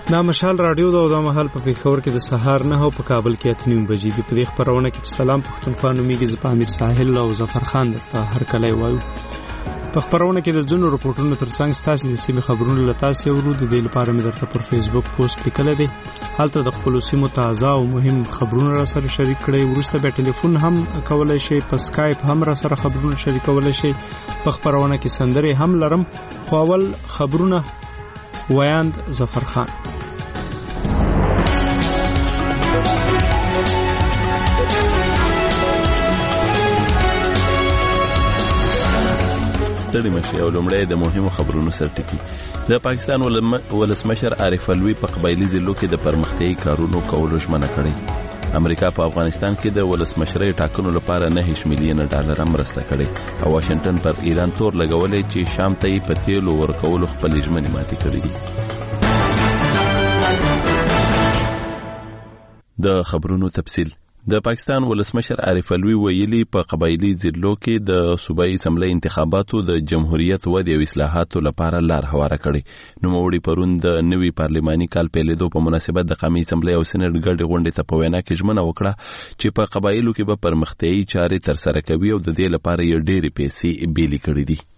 دا مشال رادیو دا مهال په پېښور کې د سهار 9 او په کابل کې 8:30 بجې د پدې خبرونه کې سلام پښتونخوا نوميږي ز پامیر ساحل او ظفر خان ته هر کله وایو. په خبرونه کې د ځینو رپورټونو ترڅنګ ستاسو د سیمې خبرونه لتاسې ورو د دې لپاره مې درته پر فیسبوک پوسټ لیکل دي. حالته د خپل سیمو تازه او مهم خبرونه را سره شریک کړئ. ورسته به ټلیفون هم کولای شئ، په اسکایپ هم را سره خبرونه شریکولای شئ. په خبرونه کې سندري هم لرم. خو اول خبرونه ویاند ظفر خان. ستړي مشي او لومړی د مهمو خبرونو سرټکی. د پاکستان ولسمشر عارف الوی په قبایلی ضلعو کې د پرمختیايي کارونو کولو ژمنه کړې. امریکا په افغانستان کې د ولسمشرۍ ټاکنو لپاره $9 ملیون مرسته کړې او واشنگټن پر ایران تور لګولې چې شام ته یې په تیلو ورکولو خپل ژمنې ماتې کړې دي. د خبرونو تفصیل. د پاکستان ولسمشر عارف الوی ویلي په قبایلی ضلعو کې د صوبایي اسمبلی انتخاباتو د جمهوریت ودې او اصلاحاتو لپاره لار هواره کړې. نوموړي پرون د نوي پارلماني کال پیلېدو په مناسبت د قومي اسمبلی او سېنات ګډې غونډې ته په وینا کې ژمنه وکړه چې په قبایلو کې به پرمختیايي چارې ترسره کوي او د دې لپاره یې ډېرې پیسې بیلې کړې دي.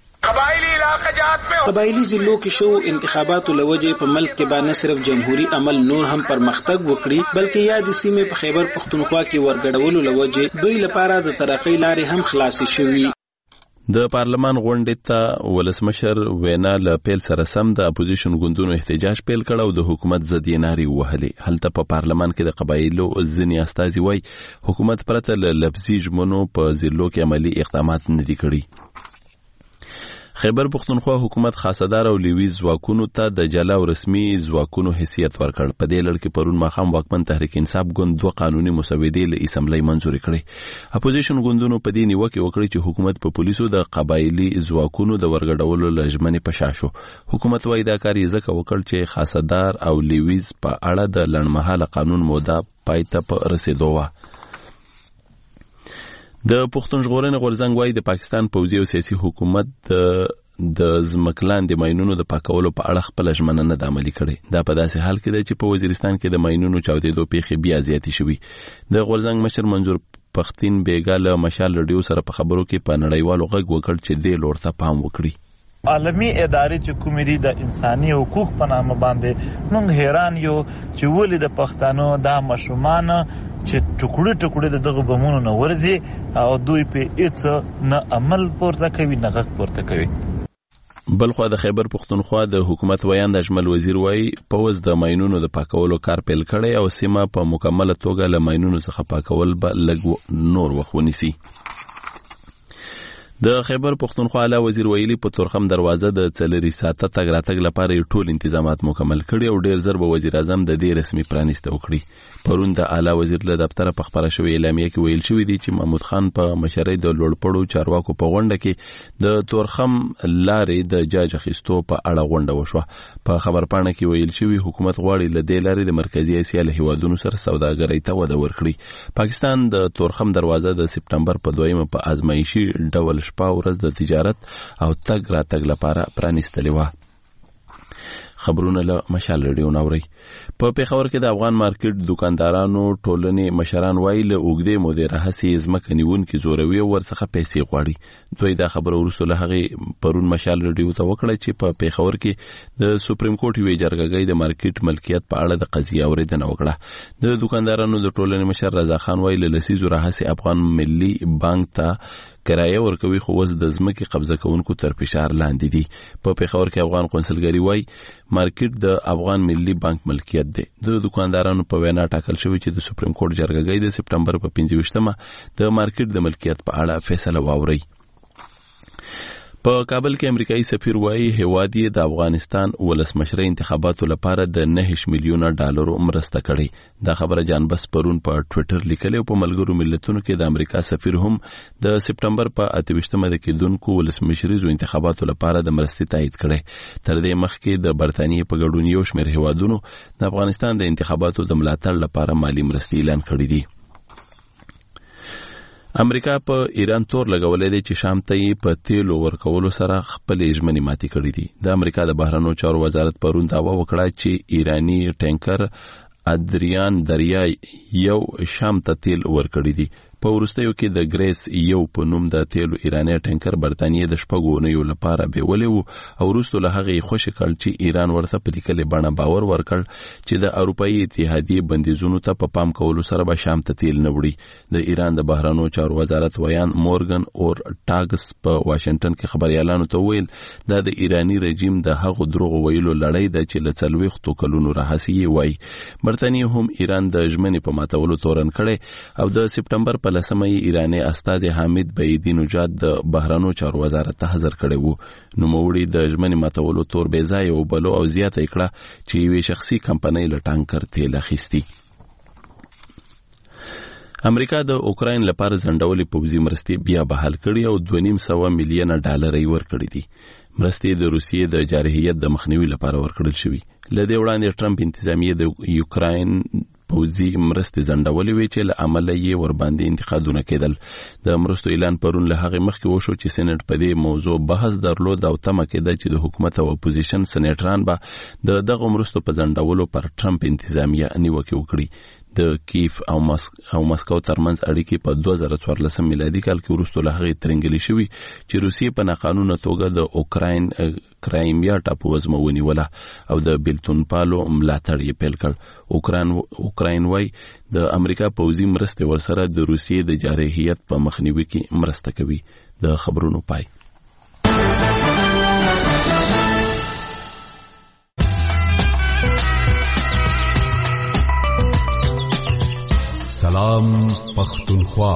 قبایلی ضلعو کې شو انتخاباتو لوجې په ملک کې باندې صرف جمهوری عمل نور هم پرمختګ وکړي، بلکې یاد سیمې په خیبر پښتونخوا کې ورګډولو لوجې دوی لپاره د ترقۍ لارې هم خلاصې شوې. د پارلمان غونډې ته ولسمشر وینا له پیل سره سم د اپوزیشن ګوندونو احتجاج پیل کړ او د حکومت ضد یې نارې وهلې. هلته په پارلمان کې د قبایلو ځینې استازي وایي حکومت پرته له لفظي ژمنو په ضلعو کې عملی اقدامات نه دي کړي. خیبر پښتونخوا حکومت خاصدار او لیویز ځواکونو ته د جلا او رسمي ځواکونو حیثیت ورکړ. په دې لړ کې پرون ماښام واکمن تحریک انصاف ګوند 2 قانوني مسودې له اسمبلی منزوري کړې. اپوزیشن ګوندونو په دې نیوکه وکړه چې حکومت په پولیسو د قبایلی ځواکونو د ورګډولو لژمنې پشاشو. حکومت وايي دا کار یې ځکه وکړ چې خاصدار او لیویز په اړه د لړمحاله قانون موده پای ته رسیدو و. د پښتون ژغورنې غورځنګ وايي د پاکستان پوځي او سیاسي حکومت د ځمکلاندې ماینونو د پاکولو په اړه خپل ژمنه نه د عملي کړې. دا په داسې حال کې ده چې په وزیرستان کې د ماینونو چاودېدو پیښې بیا زیاتې شوي. د غورځنګ مشر منظور پښتين بیګا له مشال رادیو سره په خبرو کې په نړیوالو غږ وکړ چې دې لور ته پام وکړي. عالمی ادارې چې کومې دي د انساني حقوق په نامه باندې موږ حیران یو چې ولې د پښتنو دا مشرومان چې ټوکړه دغه بمونو نه ورځي او دوی په هیڅ نه عمل پورته کوي نه غږ پورته کوي. بلخو د خیبر پښتونخوا د حکومت ویاند اجمل وزیر وایي پوز د ماینونو د پاکولو کار پیل کړي او سیمه په مکمله توګه له ماینونو څخه پاکول به لږ نور وخت ونیسي. د خیبر پښتونخوا اعلی وزیر ویلي په تورخم دروازه د څلوري ساعته تګ راتګ لپاره ټول تنظیمات مکمل کړي او ډیر زر به وزیر اعظم د دې رسمي پرانیسته وکړي. پرون د اعلی وزیر له دفتر په خبره شوې اعلامیه کې ویل شوې دي چې محمود خان په مشرۍ د لوړپړو چارواکو په غونډه کې د تورخم لارې د جاج اخیستو په اړه غونډه وشوه. په خبرپاڼه کې ویل شوې حکومت غواړي له دې لارې د مرکزی اسیا له هیوادونو سره سوداګرۍ ته وده ورکړي. پاکستان د تورخم دروازه د سپټمبر په 2 په ازمایشي ډول شپه ورځ د تجارت او تګ راتګ لپاره پرانیستلې و. خبرونه له مشال رادیو نوري. په پیښور کې د افغان مارکیټ دکاندارانو ټولنې مشران وایي له اوږدې مودې راهیسې ځمکه نیونکي زوروي او ورڅخه پیسې غواړي. دوی دا خبره وروسته له هغې پرون مشال رادیو ته وکړه چې په پیښور کې د سپریم کورټ یوې جرګې د مارکیټ ملکیت په اړه د قضیې اورېدنه وکړه. د دکاندارانو د ټولنې مشر رضا خان وایي له لسیزو راهیسې افغان ملي بانک ته کرایه ورکوي خو اوس د ځمکې قبضه کوونکو تر فشار لاندې دي. په پیښور کې افغان قونسلګري وایي مارکیټ د افغان ملي بانک ملکیت دی. د دکاندارانو په وینا ټاکل شوی چې د سپریم کورټ جرګې د سپټمبر په 25مه د مارکیټ د ملکیت په اړه فیصله واوري. په کابل کې امریکایي سفیر وایي هیواد یې د افغانستان ولسمشرۍ انتخاباتو لپاره د $9 ملیون مرسته کړې. دا خبره جان بس پرون په ټوئیټر لیکلې او په ملګرو ملتونو کې د امریکا سفیر هم د سپټمبر په 28مه د کېدونکو ولسمشریزو انتخاباتو لپاره د مرستې تایید کړې. تر دې مخکې د برتانیې په ګډون یو شمېر هیوادونو د افغانستان د انتخاباتو د ملاتړ لپاره مالی مرستې اعلان کړې دي. امریکا په ایران تور لګولې دي چې شام ته په تیلو ورکولو سره خپل ژمنې ماتې کړې دي. د امریکا د بهرنیو چارو وزارت پرون دعوا وکړه چې ایرانی ټینکر ادریان دریا یو شام ته تیل ورکړي دي. په وروستیو کې د ګریس یو په نوم د تیلو ایرانی ټینکر برتانیې د شپږونیو لپاره بیولې وو او وروسته له هغه خوشی کړ چې ایران ورته په لیکلي بڼه باور ورکړ چې د اروپאי اتحادیې بندیزونو ته په پام کولو سره به شام ته تیل نه وړي. د ایران د بهرنیو چارو وزارت ویان مورګن اور ټاګس په واشنگټن کې خبريالانو ته ویل دا د ایرانی رژیم د هغو دروغ ویلو لړۍ ده چې له 40 کلونو راهسي وای. برتانیې هم ایران د ژمنې په ماتولو تورن کړي او د سپټمبر په لسمه ایرانی استاذ حامد بيدی نژاد د بهرنیو چارو وزارت ته حاضر کړي وو. نوموړي د ژمنې ماتولو تور بې ځای او بلو او زیاته کړه چې یوې شخصي کمپنۍ له ټانکر تیل اخیستي. امریکا د اوکراین لپاره ځنډولې پوځي مرستې بیا بحال کړي او $2.5 ملیون ډالر ورکړي دي. مرستې د روسیې د جارحیت د مخنیوي لپاره ورکړل شوې. لدې وړاندې ټرمپ انتظامیه د یوکراین پوځي مرستې ځنډولې وې چې له عمله یې ورباندې انتقادونه کېدل. د مرستو اعلان پرون له هغه مخکې وشو چې سېنات په دې موضوع بحث درلود او تمه کېده چې د حکومت او اپوزیشن سېناتران به دغه مرستو په ځنډولو پر ټرمپ انتظامیه نیوکه وکړي. د کیف او مسکو ترمنځ اړیکې په 2014 میلادي کال کې وروسته له هغې ترنګلې شوې چې روسیې په ناقانونه توګه د اوکراین کرایمیا ټاپو وزمه ونیوله او د بیلتون پالو ملاتړ یې پیل کړ. اوکراین وای د امریکا پوځي مرستې ورسره د روسیې د جارحیت په مخنیوي کې مرسته کوي. د خبرونو پای. سلام پختونخوا.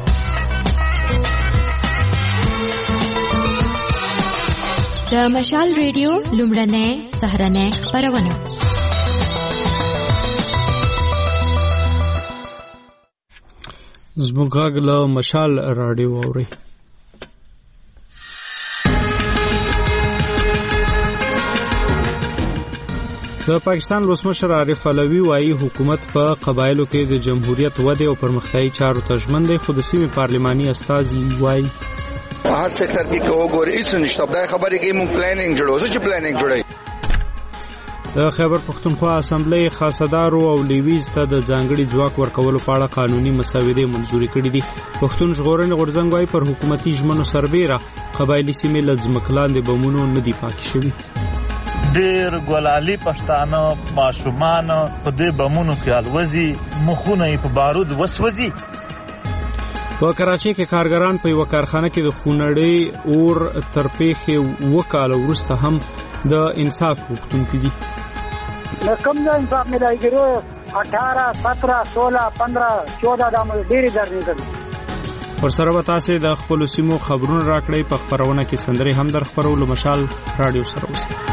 د مشال ریډیو لومړنۍ سهرنۍ خبرونه. زموږ غږ له مشال رادیو اوري. د پاکستان ولسمشر عارف علوي وايي حکومت په قبایلو کې د جمهوریت وده او پرمختیايي چارو ته ژمن دی. خو د سیمې پارلماني استازي وايي هر سکتر کې وګورئ هیڅ نشته. دا خبرې کې مونږ پلانینګ جوړو چې پلانینګ جوړي. د خیبر پختونخوا اسمبلی خاصدارو او لیویز ته د ځانګړي ځواک ورکولو په اړه قانوني مسودې منزوري کړې دي. پښتون ژغورنې غورځنګ وايي پر حکومتي ژمنو سربېره قبایلي سیمې له ځمکلاندې بمونو نه دي پاکې شوي. ډېر ګلالي پښتانه ماشومان په دې بمونو کې الوزي، مخونه یې په بارود وسوځي. په کراچۍ کې کارګران په یو کارخانه کې د خونړۍ اور تر پیښې وکاله وروسته هم د انصاف غوښتونکي دي. کوم ځای انصاف ملایي کېږي 18 17 16 15 14 د ډېرې درنې کړي. ورسره به تاسې د خپلو سیمو خبرونه راکړئ. په خپرونه کې سندرې هم در خپرولو. مشال رادیو سره اوسئ.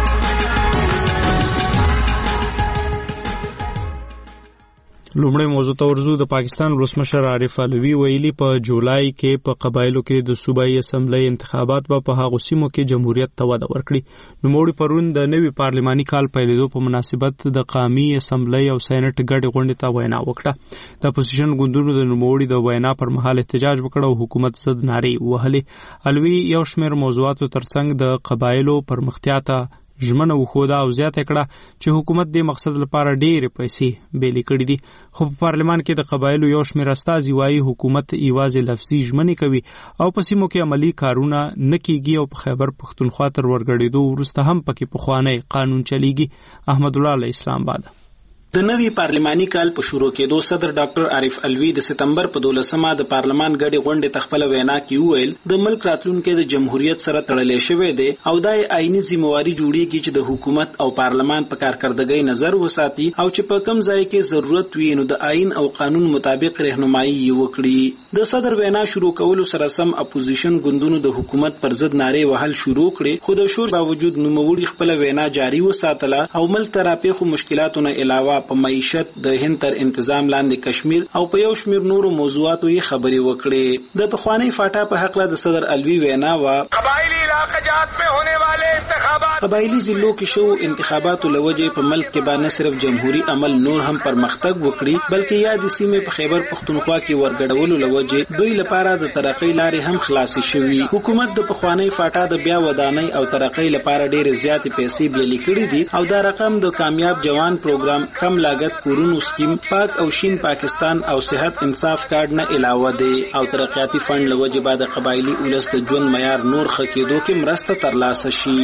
لومړی موضوع ته ورځو. د پاکستان ولسمشر عارف علوي ویلي په جولای کې په قبایلو کې د صوبایي اسمبلی انتخابات به په هغو سیمو کې جمهوریت ته وده ورکړي. نوموړي پرون د نوي پارلماني کال پیلېدو په مناسبت د قامي اسمبلی او سېنات ګډې غونډې ته وینا وکړه. د اپوزیشن ګوندونو د نوموړي د وینا پر مهال احتجاج وکړ او حکومت ضد نارې وهلې. علوي یو شمېر موضوعاتو ترڅنګ د قبایلو پرمختیا ته ژمنه وښوده او زیاته کړه چې حکومت د مقصد لپاره ډېرې پیسې بیلې کړې دي. خو په پارلمان کې د قبایلو یو شمېر استازي وايي حکومت یوازې لفظي ژمنې کوي او په سیمو کې عملي کارونه نه کیږي او په خیبر پختونخوا تر ورګړېدو وروسته هم پکې پخوانی قانون چلیږي. احمد الله علی اسلام آباد. د نوي پارلماني کال په شروع کېدو صدر ډاکټر عارف علوي د سپتمبر په 12مه د پارلمان ګډې غونډې ته خپل وینا کې وویل د ملک راتلونکي د جمهوریت سره تړلې شوی دی او دا آئینی ذمہواری جوړیږي چې د حکومت او پارلمان په کارکردګۍ نظر وساتي او چې په کم ځای کې ضرورت وي نو د آئین او قانون مطابق رهنمایي وکړي. د صدر وینا شروع کولو سره سم اپوزیشن ګوندونو د حکومت پر ضد نارې وهل شروع کړې. خو د شور باوجود نوموړي خپل وینا جاری وساتله او ملک ته راپېښو مشکلاتو نه علاوه په معیشت د هند تر انتظام لاندې کشمیر او په یو شمېر نورو موضوعاتو یې خبرې وکړې. د پخوانی فاټا په حق له د صدر الوی وینا وا قبایلی علاقات میں ہونے والے انتخابات قبایلی ضلعو کې شو انتخاباتو لوجه په ملک کې باندې صرف جمهوریت عمل نور هم پرمختګ وکړي بلکې یاد سیمه په خیبر پختونخوا کې ورګډولو لوجه دوی لپاره د ترقۍ لارې هم خلاص شوي. حکومت د پخوانی فاټا د بیا ودانۍ او ترقۍ لپاره ډېر زیات پیسې بللې کړې دي او دا رقم د کامیاب جوان پروګرام کم لاګت کورونو سکیم پاک او شین پاکستان او صحت انصاف کارت نه علاوه دی او ترقیاتی فند لوجه بعد قبایلی اولس د ژوند معیار نور خکېدو کې مرسته ترلاسه شي.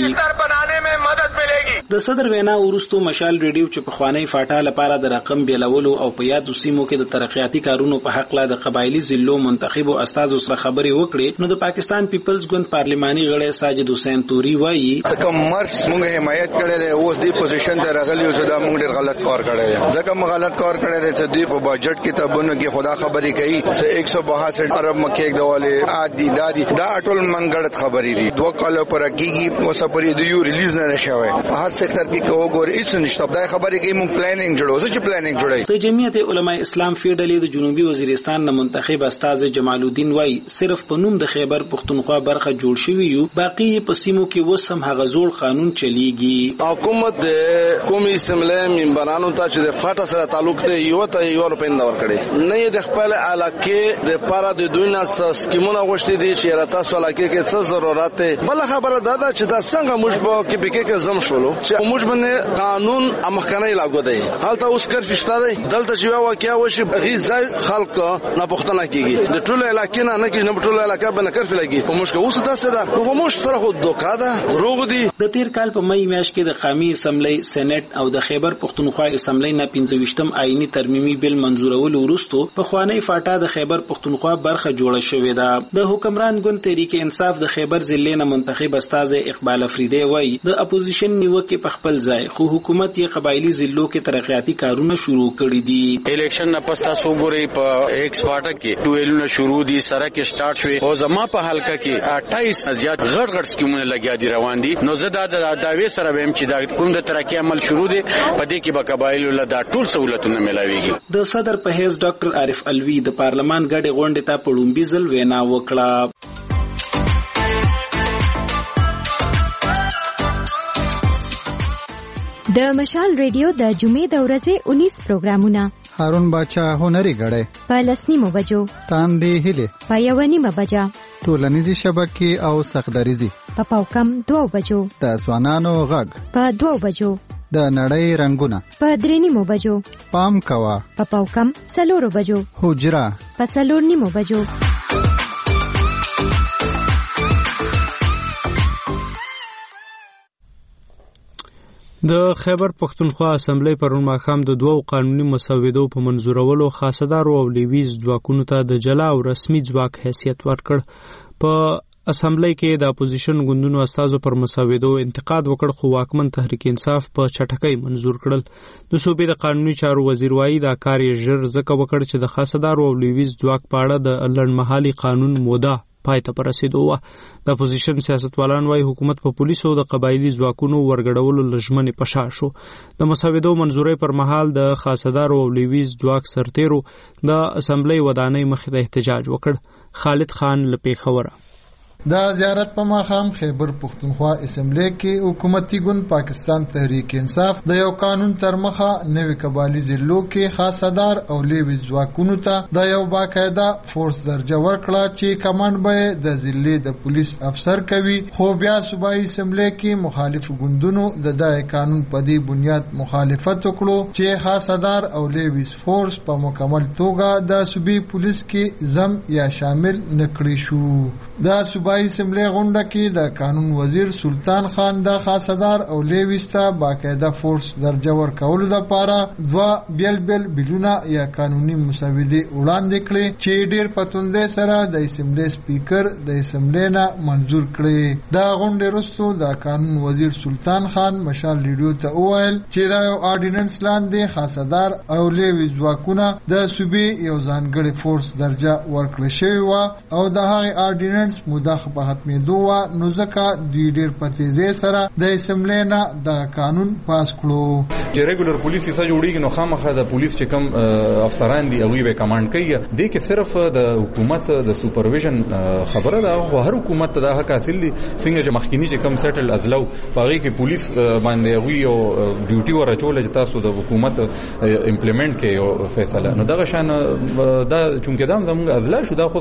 د صدر وینا ورستو مشال ریډیو چې په خوانی فاټا لپاره د رقم بیلولو او په یادو سیمو کې د ترقیاتی کارونو په حق لا د قبایلی ضلعو منتخبو استادو سره خبرې وکړې نو د پاکستان پیپلز ګوند پارلماني غړی ساجد حسین توري وایي ځکه مرز موږ حمایت کړل اوس دی پوزیشن ته راغلی او زدا موږ ډېر غلط کار کړی ځکه موږ غلط کار کړی چې دی په بجټ کې تبونه کې خدا خبرې کوي چې 162 ارب مکه یک دواله عادي دادي دا ټول منګړت خبرې دي دوه کال پر کېږي اوس پرې د یو ریلیز نه شوی هر سېکټر کې کوګور هیڅ نشته دا خبرې کې موږ پلانینګ جوړو چې پلانینګ جوړای. د جمعیت علماء اسلام فیډلې د جنوبي وزیرستان نه منتخب استاد جمال الدین وای صرف په نوم د خیبر پختونخوا برخه جوړ شوی یو باقی په سیمو کې وسم هغه زوړ قانون چلیږي. حکومت د قومي اسمبلی ممبرانو ته چې د فاټا سره تعلق دی یو ته یو روپین دا ورکړي نه د خپل علاقې د پاره د دوی نه سکیمونه غوښتي دي چې راته سو علاقې کې څه ضرورت دی. بل خبره دا ده چې دا څنګه موږ په کې پکې کې زم شولو چې موږ باندې قانون امخکنه لاګو دی حالت اوس کر فشتا دی دلته چې واقعیا وشي غي خلک نه پښتنه کیږي د ټولو علاقې نه کې نه ټولو علاقې باندې کر فلګي په موږ اوس تاسو دا نو موږ سره خو دوکا ده دروغ دي. د تیر کال په مې میاشت کې د قومي اسمبلی سېنات او د خیبر پختونخوا اسمبلی نه 25م آئینی ترمیمي بل منزورول ورستو په خوانی فاټا د خیبر پختونخوا برخه جوړه شوې ده. د حکمران ګوند تحریک انصاف د خیبر ضلع نه منتخب استاد اقبال افریدی وای د اپوزیشن نیوکه په خپل ځای خو حکومت یې قبایلی ضلعو کې ترقیاتی کارونه شروع کړي دي. الیکشن نه پستا سوګوري په ایکس فاټا کې ټویلونه شروع دي سره کې سٹارټ شوی او زما په حلقه کې 28 زیات غړ سکیمونه لګیا دي روان دي. نو زه دا داوی سره ویم چې دا کوم د ترقی عمل شروع دي په دې کې به قبایلو له دا ټول سہولتونه ملاويږي. د صدر په حیث ډاکټر عارف الوی د پارلمان غړي غونډه ته پړومبي ځل وینا وکړه. د مشال ریډیو د جمعې د ورځې 19 پروګرامونه هارون باچا هنري غړې په لسنیمو بجو تاندې هله په یوانیمه بجا ټولنیزي شبکې او سخدریزي په پاوکم 2 بجو د ځوانانو غږ په 2 بجو د نړۍ رنگونه په 3 بجو پام کوا په پاوکم 4 بجو حجرا په 4 بجو. د خیبر پختونخوا اسمبلی پرون ماښام د دوو قانوني مسودو په منظورولو خاصدارو او لیویز ځواکونو ته د جلا او رسمي ځواک حیثیت ورکړ. په اسمبلی کې د اپوزیشن ګوندونو استازو پر مسودو انتقاد وکړ خو واکمن تحریک انصاف په چټکۍ منظور کړل. د صوبې د قانوني چارو وزیر وایي دا کار یې ژر ځکه وکړ چې د خاصدارو او لیویز ځواک په اړه د لنډمهالي قانون موده پای ته رسیدو و. د اپوزیشن سیاستوالان وايي حکومت په پولیسو د قبایلی ځواکونو ورګډولو لژمنې پشا شو. د مسودو منظورۍ پر مهال د خاصدارو او لیویز ځواک سرتیرو د اسمبلی ودانۍ مخې ته احتجاج وکړ. خالد خان له پیښوره. دا زیارت په ماښام خیبر پختونخوا اسمبلی کې حکومتي ګوند پاکستان تحریک انصاف د یو قانون تر مخه نوې قبایلی ضلعو کې خاصدار او لیویز ځواکونو ته د یو باقاعده فورس درجه ورکړه چې کمانډ به د ضلع د پولیس افسر کوي. خو بیا صوبایي اسمبلی کې مخالف ګوندونو د دغه قانون په دې بنیاد مخالفت وکړو چې خاصدار او لیویز فورس په مکمل توګه د صوبایي پولیس کې ضم یا شامل نکړي شو. د صوبایي اسمبلی غونډه کې د قانون وزیر سلطان خان د خاصدار او لیویز ته باقاعده فورس درجه ورکولو لپاره دوه بیل بلونه یا قانوني مسودې وړاندې کړې چې ډېر پتوندې سره د اسمبلی سپیکر د اسمبلی نه منظور کړې. د غونډې وروسته د قانون وزیر سلطان خان مشال ریډیو ته وویل چې دا یو آرډیننس لاندې خاصدار او لیویز ځواکونه د صوبې یو ځانګړي فورس درجه ورکړل شوی و او د هغې آرډیننس موده وخت په ختمېدو وه نو ځکه دوی ډېر په تیزۍ سره د اسمبلی نه دغه قانون پاس کړو. چې ریګولر پولیس څه جوړیږي نو خامخا د پولیس چې کوم افسران دي هغوی به کمانډ کوي. دې کې صرف د حکومت د سوپرویژن خبره ده. خو هر حکومت ته دا حق حاصل دي څنګه چې مخکینی چې کوم سیټل ازلو په هغې کې پولیس باندې هغوی یو ډیوټي ورچوله چې تاسو د حکومت امپلیمنټ کې یو فیصله. نو دغه شان دا چونکې دا زموږ ازلا شو دا خو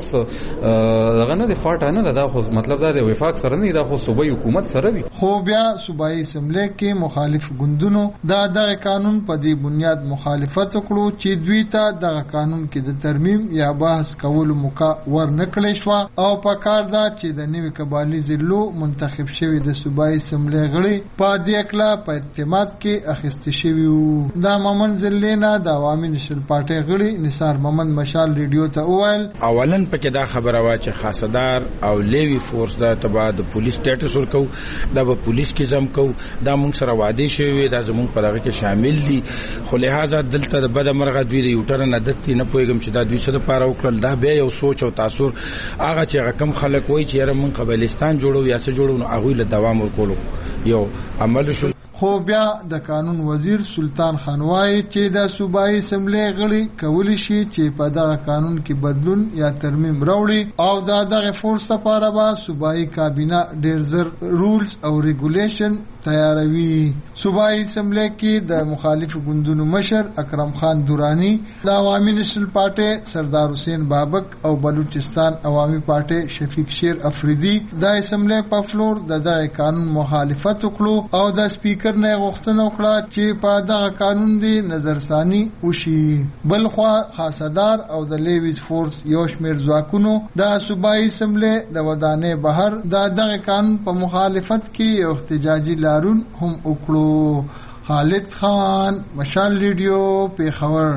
دغه نه د فاټه نه دا خو مطلب دا د وفاق سره نه دا خو صوبایي حکومت سره دي. خو بیا صوبایي اسمبلی کې مخالف ګوندونو دغه قانون په دې بنیاد مخالفت وکړو چې دوی ته دغه قانون کې د ترمیم یا بحث کولو موقع ورنکړې شوه او په کار ده چې د نوي قبایلي ضلعو منتخب شوي د صوبایي اسمبلی غړي په دې اکله په اعتماد کې اخیستې شوي وو. دا مومن ضلع نه د عوامي نېشنل پارټۍ غړي نثار محمد مشال ریډیو ته وویل اولن پکې دا خبره وا چې خاصدار او لیوی فورس دا تبا د پولیس سټیټس ورکو دا به پولیس کې زم کو دا موږ سره وعده شوی دا زموږ پر هغه کې شامل دي. خو لہذا دلته د بد مرغه دوی د یوټرن عادت نه پوهیږم چې دا دوی څه لپاره وکړل. دا بیا یو سوچ او تاثر هغه چې رقم خلک وایي چې یاره موږ قبایلستان جوړو یا څه جوړو نو هغوی له دوام ورکولو یو عمل شو. خو بیا د قانون وزیر سلطان خان وایي چې د صوبایي اسمبلی غړي کولی شي چې په دغه قانون کې بدلون یا ترمیم راوړي او دغه فورس لپاره به صوبایي کابینه ډېر زر رولز او ریګولیشن تیاروي. صوبایي اسمبلی کې د مخالف ګوندونو مشر اکرم خان دورانی، د عوامي نېشنل پارټۍ سردار حسین بابک او بلوچستان عوامي پارټۍ شفیق شیر افریدي د اسمبلی په فلور دغه قانون مخالفت وکړو او د سپیکر نه غوښتنه وکړه چې په دغه قانون دی نظرثاني وشي. بل خوا خاصدار او د لیویز فورس یو شمېر ځواکونو د صوبایي اسمبلی د ودانۍ بهر دغه قانون په مخالفت کې یو احتجاجي لارون هم وکړو. خالد خان، مشال ریډیو، پیښور.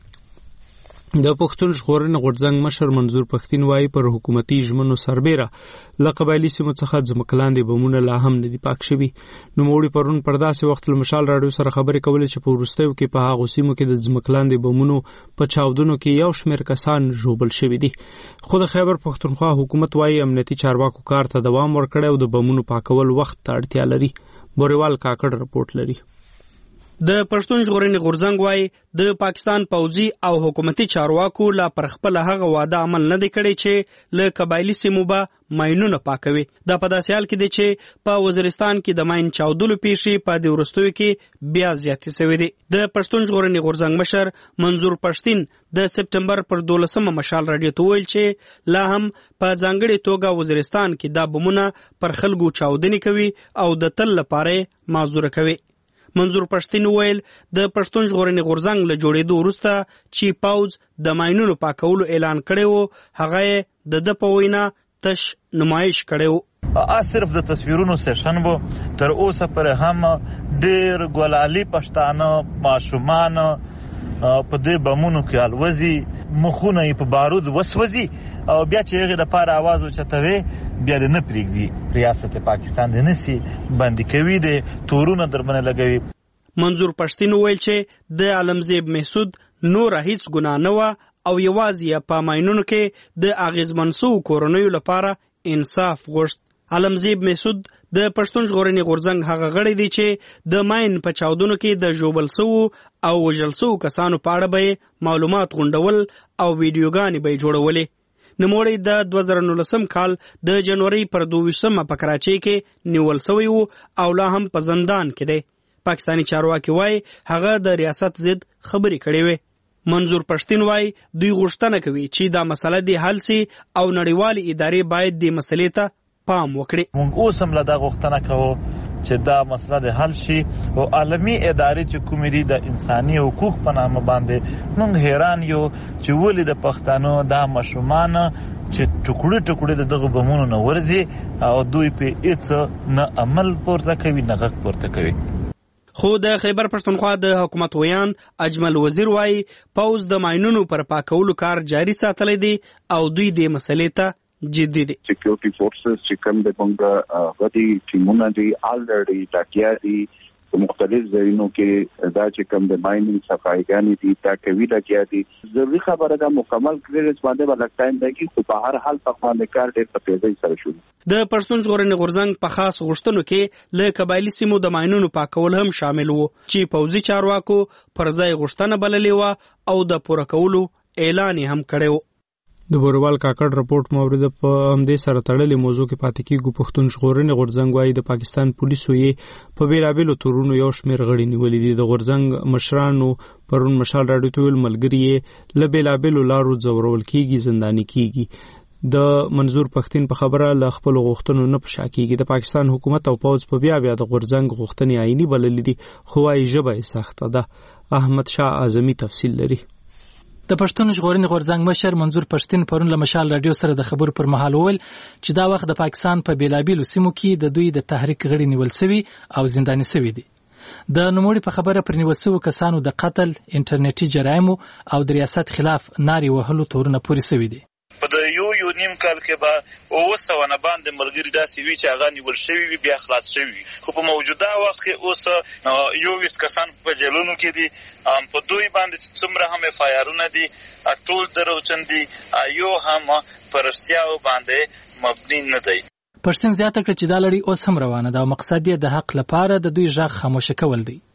د پښتون ژغورنې غورځنګ مشر منظور پښتین وایي پر حکومتي ژمنو سربیره له قبایلي سیمو څخه ځمکه لاندې بمونه لا هم نه دي پاک شوي. نوموړي پرون پر داسې وخت له مشال راډیو سره خبرې کولې چې په وروستیو کې په هغو سیمو کې د ځمکه لاندې بمونو په چاودنو کې یو شمېر کسان ژوبل شوي دي. خو د خیبر پښتونخوا حکومت وایي امنیتي چارواکو کار ته دوام ورکړی او د بمونو پاکول وخت ته اړتیا لري. بوریوال کاکړ رپورټ لري. د پښتون ژغورنې غورځنګ وایي د پاکستان پوځي او حکومتي چارواکو لا پر خپل هغه وعده عمل نه دی کړی چې له قبایلي سیمو به ماینونه پاکوي. دا په داسې حال کې دی چې په وزیرستان کې د ماین چاودلو پیښې په دې وروستیو کې بیا زیاتې شوې دي. د پښتون ژغورنې غورځنګ مشر منظور پښتین د سپټمبر پر 12 مشال راډیو ته ویل چې لا هم په ځانګړې توګه وزیرستان کې دا بمونه پر خلکو چاودنې کوي او د تل لپاره معذوره کوي. منظور پښتین ویل د پښتون ژغورنې غورځنګ له جوړېدو وروسته چې پوځ د ماینونو پاکولو اعلان کړی و هغه د په وینا تش نمایش کړی و. صرف د تصویرونو سیشن بو تر اوسه پر هم ډېر ګلالي پښتانه ماشومان په دې بمونو کې الوزي مخونه یې په بارود وسوځي او بیا چې هغې دپاره اواز اوچتوي بیا د نه پرېږدي ریاست پاکستان د نسي بندي کوي د تورونه دربنې لګوي. منظور پښتین وویل چې د عالمزیب محسود نوره هیڅ ګناه نه وه او یوازې په ماینونو کې د اغېزمن سوو کورنیو لپاره انصاف غوښت. عالمزیب محسود د پښتون ژغورنې غورځنګ هغه غړی دی چې د ماین په چاودنو کې د ژوبل سوو او وژل سوو کسانو په اړه به معلومات غونډول او ویډیوګانې به یې جوړولې. نوموړی د 2019 کال د جنوري پر 22 په کراچۍ کې نیول سوی و او لا هم په زندان کې دی. پاکستاني چارواکي وایي هغه د ریاست ضد خبرې کړې وې. منظور پښتین وایي دوی غوښتنه کوي چې دا مسله دې حل سي او نړیوالې ادارې باید دې مسلې ته پام وکړي. موږ اوس هم له دا غوښتنه کوو چې دا مسله د حل شي او عالمي ادارې چې کومې دي د انساني حقوق په نامه باندې موږ حیران یو چې ولې د پښتنو دا ماشومان چې ټوکړي ټوکړي د دغه بمونو نه ورځي او دوی په هېڅ نه عمل پورته کوي نه غږ پورته کوي. خو د خیبر پښتونخوا د حکومت ویان اجمل وزیر وایي پوځ د ماینونو پر پاکولو کار جاري ساتلی دی او دوی دې مسلې ته جدي دي. سکیورټي فورسز چې کوم د موږ غدي ټیمونه دي الریډي ټاکیا دي مختلف ځایونو کې دا چې کوم د ماینینګ صفایګانې دي دا کوي لګیا دي. ضروري خبره ده مکمل کلیرنس باندې ولک ټایم دی خو په هر حال په باندې کار ډېر په تیزی سره شو. د پښتون ژغورنې غورځنګ په خاص غوښتنو کې له قبایلی سیمو د ماینونو پاکول هم شامل وو چې پوځي چارواکو پر ځای غوښتنه بللې و او د پوره کولو اعلان هم کړی و. د بوروال کاکړ رپورت مورد په همدې سره تړلې موضوع کې پاتې کېږو. پښتون ژغورنې غورځنګ وايي د پاکستان پولیسو یې په بیلابیلو تورونو یو شمېر غړي نیولي دي. د غورځنګ مشرانو پرون مشال راډیو ته ویل ملګري یې له بیلابیلو لارو ځورول کېږي، زنداني کېږي. د منظور پښتين په خبره له خپل غوښتنو نه پشا کېږي. د پاکستان حکومت او پوځ په بیا د غورځنګ غوښتنې عیني بللې دي خو وايي ژبه یې سخته ده. احمد شاه اعظمي تفصیل لري. د پښتون ژغورنې غورځنګ مشر منظور پښتين پرون له مشال راډیو سره د خبرو پر مهال وویل چې دا وخت د پاکستان په بیلابیلو سیمو کې د دوی د تحریک غړي نیول شوي او زنداني شوي دي. د نوموړي په خبره پر نیول شوو کسانو د قتل، انټرنیټي جرایمو او د ریاست خلاف نارې وهلو تورونه پورې شوي دي. په د یو نیم کال کې به 200 نه باندې ملګري داسې وي چې هغه نیول شوي وي بیا خلاص شوي وي. خو په موجوده وخت کې اوس 20 کسان په جیلونو کې دي. په دوی باندې څومره هم اف آی آرونه دي ټول دروغجن دي، یو هم پر رښتیاو باندې مبني نه دی. پښتون زیاته کړ چې دا لړۍ اوس هم روانه ده او مقصد یې د حق لپاره د دوی غږ خاموشه کول دی.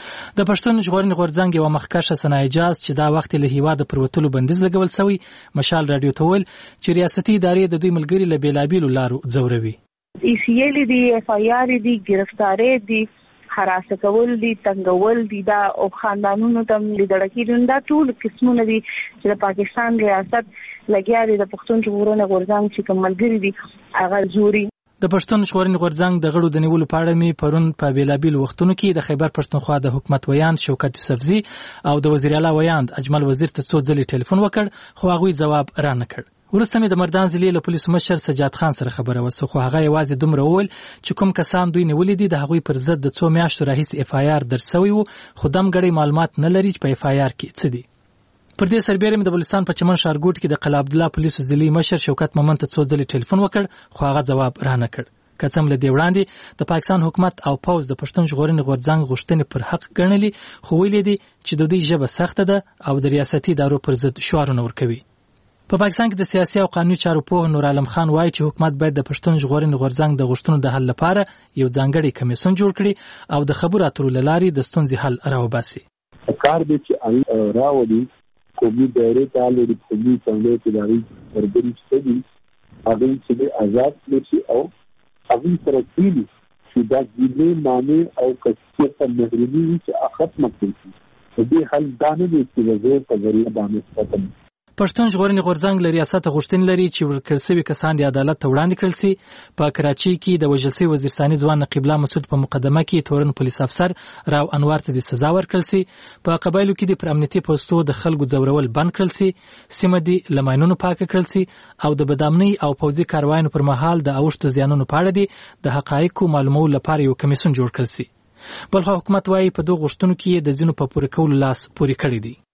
د پښتون ژغورنې غورځنګ یو مخکښه ثنا اجاز چې دا وخت له هیواده پر وتلو بندیز لګول شوی مشال راډیو ته ویل چې ریاستي ادارې د دوی ملګري له بیلابیلو لارو ځوروي. ای سی ایل دي، اف آی آر دي، گرفتارې دي، حراسه کول دي، تنګول دي، دا او خاندانونو ته لیدل کېدون دا ټول قسمونه دي چې د پاکستان ریاست لګیا دي د پښتون ژغورنې غورځنګ چې کوم ملګري دي هغه زوري. د پښتون ژغورنې غورځنګ د غړو د نیولو په اړه می پرون په بیلابیل وختونو کې د خیبر پښتونخوا د حکومت ویاند شوکت یوسفزي او د وزیر اعلی ویاند اجمل وزیر ته څو ځلې ټلیفون وکړ خو هغه جواب را نه کړ. ورسته مې د مردان ضلع له پولیسو مشر سجاد خان سره خبره وسو خو هغه یوازې دومره وویل چې کوم کسان دوی نیولې دي د هغوی پر ضد د 2 میاشتو راهیسې اف آی آر درسوي وو خو دم غړي معلومات نه لري چې په اف آی آر کې څه دي. پر دې سربېره مې د بلوچستان په چمن ښارګوټ کې د قلعه عبدالله پولیسو ضلعي مشر شوکت مومن ته څو ځلې ټلیفون وکړ خو هغه جواب را نه کړ. کڅم له دې وړاندې د پاکستان حکومت او پوز د پښتون ژغورنې غورځنګ غوښتنې پر حق ګڼلي خو ویلي دي چې د دوی ژبه سخته ده او د ریاستي ادارو پر ضد شعارونه ورکوي. په پاکستان کې د سیاسي او قانوني چارو پوه نور عالم خان وایي چې حکومت باید د پښتون ژغورنې غورځنګ د غوښتنو د حل لپاره یو ځانګړی کمیسیون جوړ کړي او د خبرو اترو له لارې د ستونزې حل راوباسي. کار دی چې راوړي قومي دایرې ته لري قومي څنګه چې داري ورګري ستدي هغه چې آزاد نشي او هغه سره کېږي چې دا ځینې معنی او کثیت محرمي چې ختم کړي. د دې حل دا نه دی چې وزیر په ذریعہ باندې ختم. پښتون ژغورنې غورځنګ له ریاست غوښتنې لري چې ورکړل شوي کسان د عدالت ته وړاندې کړل شي. په کراچۍ کې د وژل شوي وزیرستاني ځوان نقیب الله مسعود په مقدمه کې تورن پولیس افسر راو انوار ته د سزا ورکړل شي. په قبایلو کې د پر امنیتي پوستو د خلکو ځورول بند کړل شي، سیمه دې له ماینونو پاکه کړل شي او د بدامنۍ او پوځي کاروایانو پر مهال د اوښتو زیانونو په اړه دي د حقایقو معلومولو لپاره یو کمیسیون جوړ کړل شي. بلخو حکومت وايي په دغو غوښتنو کې د ځینو په پوره کولو لاس پورې کړی دی.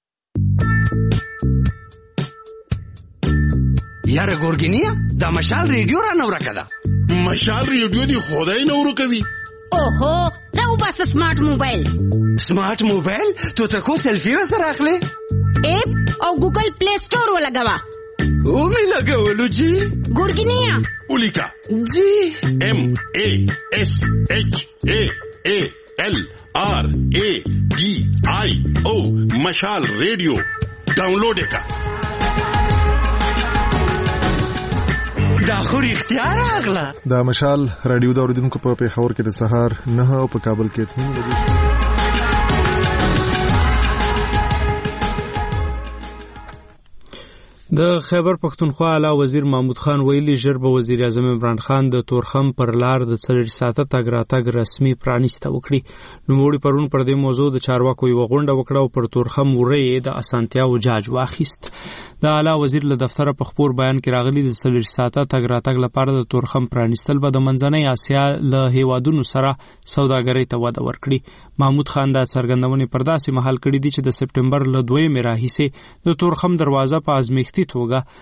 یاره ګورګینیا دا مشال ریډیو را نور کړه. مشال ریډیو دی خدای نور کوي. اوهو راو بس سمارټ موبایل. سمارټ موبایل ته کو سیلفي سره اخلي اپ او ګوګل پلی سٹور ولګوا او می لګولو جی ګورګینیا اولیکا جی ام ا اس اچ ا ال ار ا ډي آی او مشال ریډیو ډاونلوډ وکړه. دا خو اختیار اغلا. دا مشال رادیو دا اوریدونکو په پیښور کې د سهار 9 او په کابل کې 3 بجې. د خیبر پښتونخوا اعلی وزیر محمود خان ویلي ژر به وزیر اعظم عمران خان د تورخم پر لار د 4 ساعته تګ راتګ رسمي پرانیسته وکړي. نوموړي پرون پر دې موضوع د چارواکو یو غونډه وکړه او پر تورخم ورې د اسانتیاو جاج واخیست. د اعلی وزیر له دفتر په خبر بیان کې راغلي د 4 ساعته تګ راتګ لپاره د تورخم پرانیستل به د منځنۍ اسیا له هیوادونو سره سوداګرۍ ته وده ورکړي. محمود خان دا څرګندونې پر داسې مهال کړې دي چې د سپټمبر له 2 راهیسې د تورخم دروازه په ازمیښتي توګه د 4 ساعته تګ راتګ لپاره پرانیستل شوې. غلام غوث له پیښوره.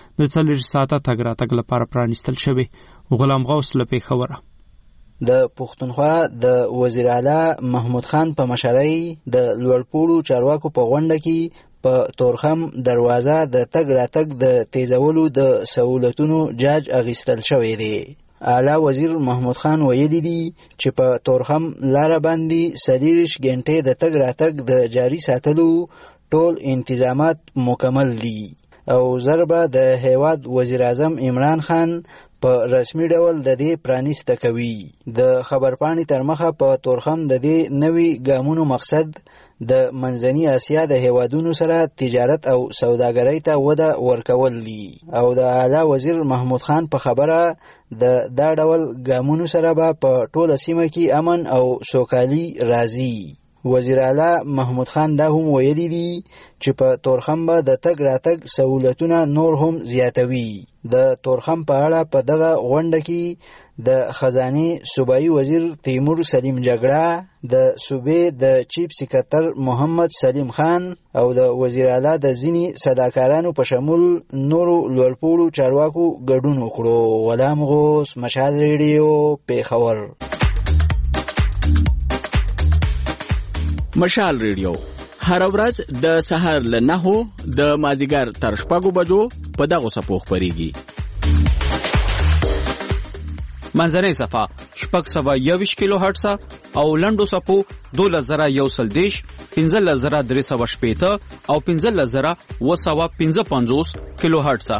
د خیبر پښتونخوا اعلی وزیر محمود خان د 4 ساعته تګ راتګ د پښتونخوا د وزیر اعلی محمود خان په مشرۍ د لوړپوړو چارواکو په غونډه کې په تورخم دروازه د تګ راتګ د تیزولو د سہولتونو جاج اخیستل شوی دی. اعلی وزیر محمود خان ویلي دي چې په تورخم لاره باندې 30 غنټې د تګ راتګ د جاري ساتلو ټول انتظامات مکمل دي او ضربه د هیواد وزیر اعظم عمران خان په رسمي ډول د دې پرانیسته کوي. د خبرپاڼې تر مخه په تورخم د دې نوي ګامونو مقصد د منځني اسیا د هیوادونو سره تجارت او سوداګرۍ ته وده ورکول دي او د اعلی وزیر محمود خان په خبره د دا ډول ګامونو سره به په ټوله سیمه کې امن او سوکالي راځي. وزیر اعلی محمود خان دا هم ویلي دي چې په تورخم به د تګ راتګ سہولتونه نور هم زیاتوي. د تورخم په اړه په دغه غونډه کې د خزانه صوبایي وزیر تیمور سلیم جګړه، د صوبې د چیف سکرټر محمد سلیم خان او د وزیر اعلی د ځینی صداکارانو په شمول نورو لوړپوړو چارواکو ګډون وکړو. غلام غوث، مشال ریډیو، پیښور. مشال ریډیو هر ورځ د سحر له 9 د مازیګر تر 6 بجو په دغه سپو خبريږي. منځنۍ صفه 621 کیلو هرتز او لنډو صفو 2110 15380 او 15255 کیلو هرتز.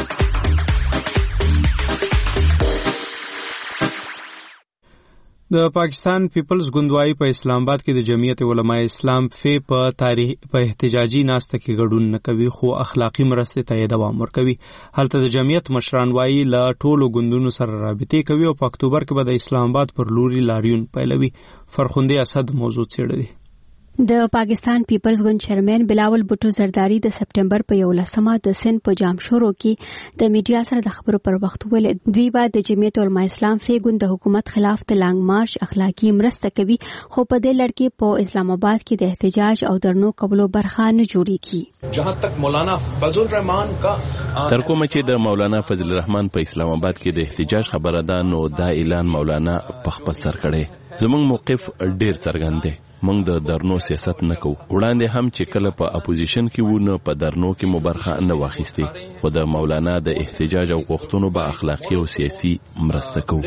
د پاکستان پیپلز ګوندوای په اسلام آباد کې د جمعیت علماء اسلام په احتجاجي ناسته کې ګډون نه کوي خو اخلاقی مرستې ته دوام ورکوي. هلته د جمعیت مشران وایي له ټولو ګوندونو سره رابطې کوي او په اکتوبر کې به د اسلام آباد پر لوري لاریون پیلوي. فرخنده اسد موضوع څېړي. د پاکستان پیپلز ګوند چیرمن بلاول بوټو زرداری د سپټمبر په 11مه د سن په جامشورو کې د میډیا سره د خبرو پر وخت ویل دوی به د جمعیت علماء اسلام فی ګوند د حکومت خلاف د لانګ مارچ اخلاقی مرسته کوي خو په دې لړ کې په اسلام آباد کې د احتجاج او درنو قبولو برخه نه جوړیږي. جهاں تک مولانا فضل الرحمن کا تر کومه چې د مولانا فضل الرحمن په اسلام آباد کې د احتجاج خبره ده نو دا اعلان مولانا په خپل سر کړي. زموږ موقف ډیر څرګند دی. موږ د درنو سیاست نه کوو. وړاندې هم چې کله په اپوزیشن کې وو نه په درنو کې مبرخه نه واخیستي خو د مولانا د احتجاج او غوښتنو به اخلاقی او سیاسي مرسته کوو.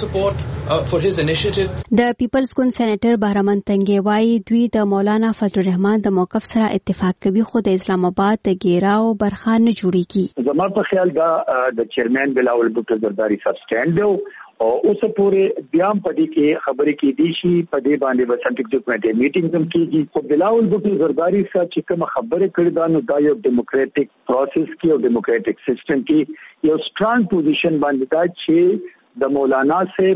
د پیپلز ګوند سېنیټر بهرمن تنګي وايي دوی د مولانا فضل الرحمن د موقف سره اتفاق کوي خو د اسلام آباد د ګیراو برخه نه جوړیږي. زما په خیال دا د چیرمن بلاول بوټو زرداری سب سټاند دی او اوس پورې بیا په دې کې خبرې کې دي شي په دې باندې به سنټیک کمیټې میټینګ هم کیږي. خو بلاول بوټو زرداری سره چې کوم خبرې کړې دا نو دا یو ډیموکراټک پروسس کې او ډیموکراټک سیستم کې یو سترانګ پوزیشن باندې دا چې د مولانا سے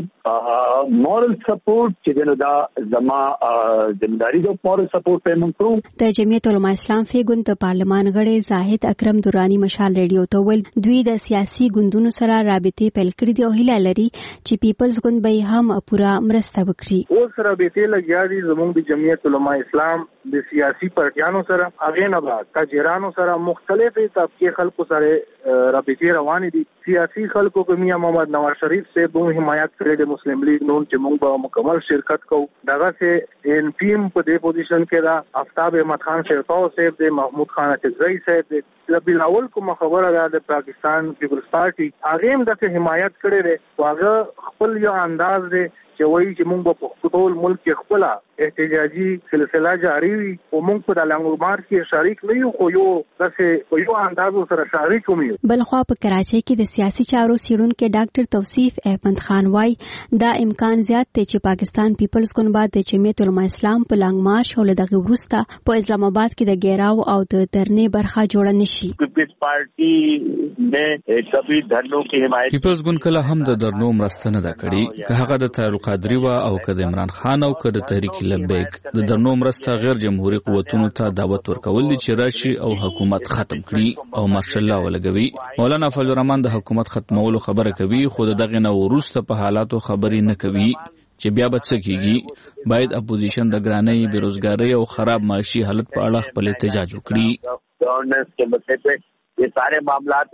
مورل سپورٹ چې دنه دا زما ذمہداري د مورل سپورٹ پیمنټ کوم. د جمعیت علماء اسلام فی ګوند پارلمان غړي زاهد اکرم دورانی مشال ریډیو ته ویل دوی د سیاسي ګوندونو سره رابطې پیل کړې دي او هیله لري چې پیپلز ګوند به هم پورا مرسته وکړي. اوس رابطې لګیا دي زموږ د جمعیت علماء اسلام د سیاسي پارټیانو سره هغه نه بعد تاجرانو سره مختلفې طبقه خلکو سره رابطې روانې دي. سیاسي خلکو کو میاں محمد نواز شریف سے بو حمایت کړي د مسلم لیگ نون چې موږ به مکمل شرکت کوو. دغه سے ان ټیم په دې پوزیشن کې دا آفتاب احمد خان شیرتاو صاحب د محمود خان چغري صاحب د بلاول کوم خبره ده د پاکستان پیپلز پارټي هغه هم د حمایت کړي دی. هغه خپل یو انداز دی چې وایي چې موږ په ټول ملک کې خپل احتجاجي سلسله جاری وي او موږ په لانګ مارچ کې شریک نه یو خو یو داسې یو انداز سره شریک ومو. بلخوا په کراچۍ کې د سیاسي چارو څېړونکو ډاکټر توصیف احمد خان وايي دا امکان زیات دی چې پاکستان پیپلز ګوند بعد د جمعیت علماء اسلام په لانګ مارچ او دغه وروسته په اسلام آباد کې د ګیراو او د درنې برخه جوړ نشي. پیپلز پارټي نه کبي درنو کې حمایت پیپلز ګوند کله هم د درنو مرسته نه کړې که هغه د طارق قادری و او که د عمران خان او که د تحریک لبیک. د درنو مرسته غیر جمهوریت قوتونو ته دعوت ورکول دي چې راشي او حکومت ختم کړي او مارشل لا ولګوي. مولانا فضل الرحمن د حکومت ختمولو خبره کوي خو دغه نه ورسته په حالاتو خبرې نه کوي چې بیا به څه کیږي. باید اپوزیشن د ګرانۍ، بیروزګاری او خراب معاشي حالت په اړه خپل احتجاج وکړي. گورننس کے مسئلے پہ یہ سارے معاملات ہیں.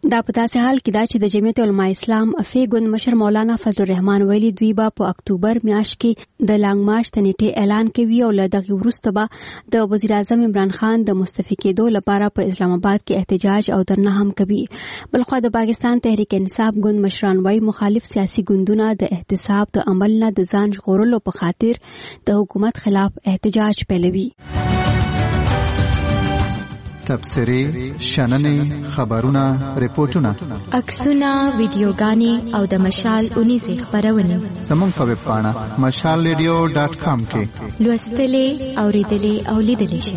دا په داسې حال کې دا چې د جمعیت علماء اسلام افی ګوند مشر مولانا فضل الرحمن ویلي دوی به په اکتوبر میاشت کې د لانګ مارچ د نیټې اعلان کوي او له دغه وروسته به د وزیر اعظم عمران خان د مستعفي کېدو لپاره په اسلام آباد کې احتجاج او درنه هم کوي. بلخو د پاکستان تحریک انصاف ګوند مشران وايي مخالف سیاسي ګوندونه د احتساب د عمل نه د ځان ژغورلو په خاطر د حکومت خلاف احتجاج پیلوي. تبصرې، شننې، خبرونه، ریپورتونه، عکسونه، ویډیوګانې او د مشال 19 خبرونه زموږ په ویب پاڼه mashalradio.com کې لوستلې، اوریدلې او لیدلې شئ.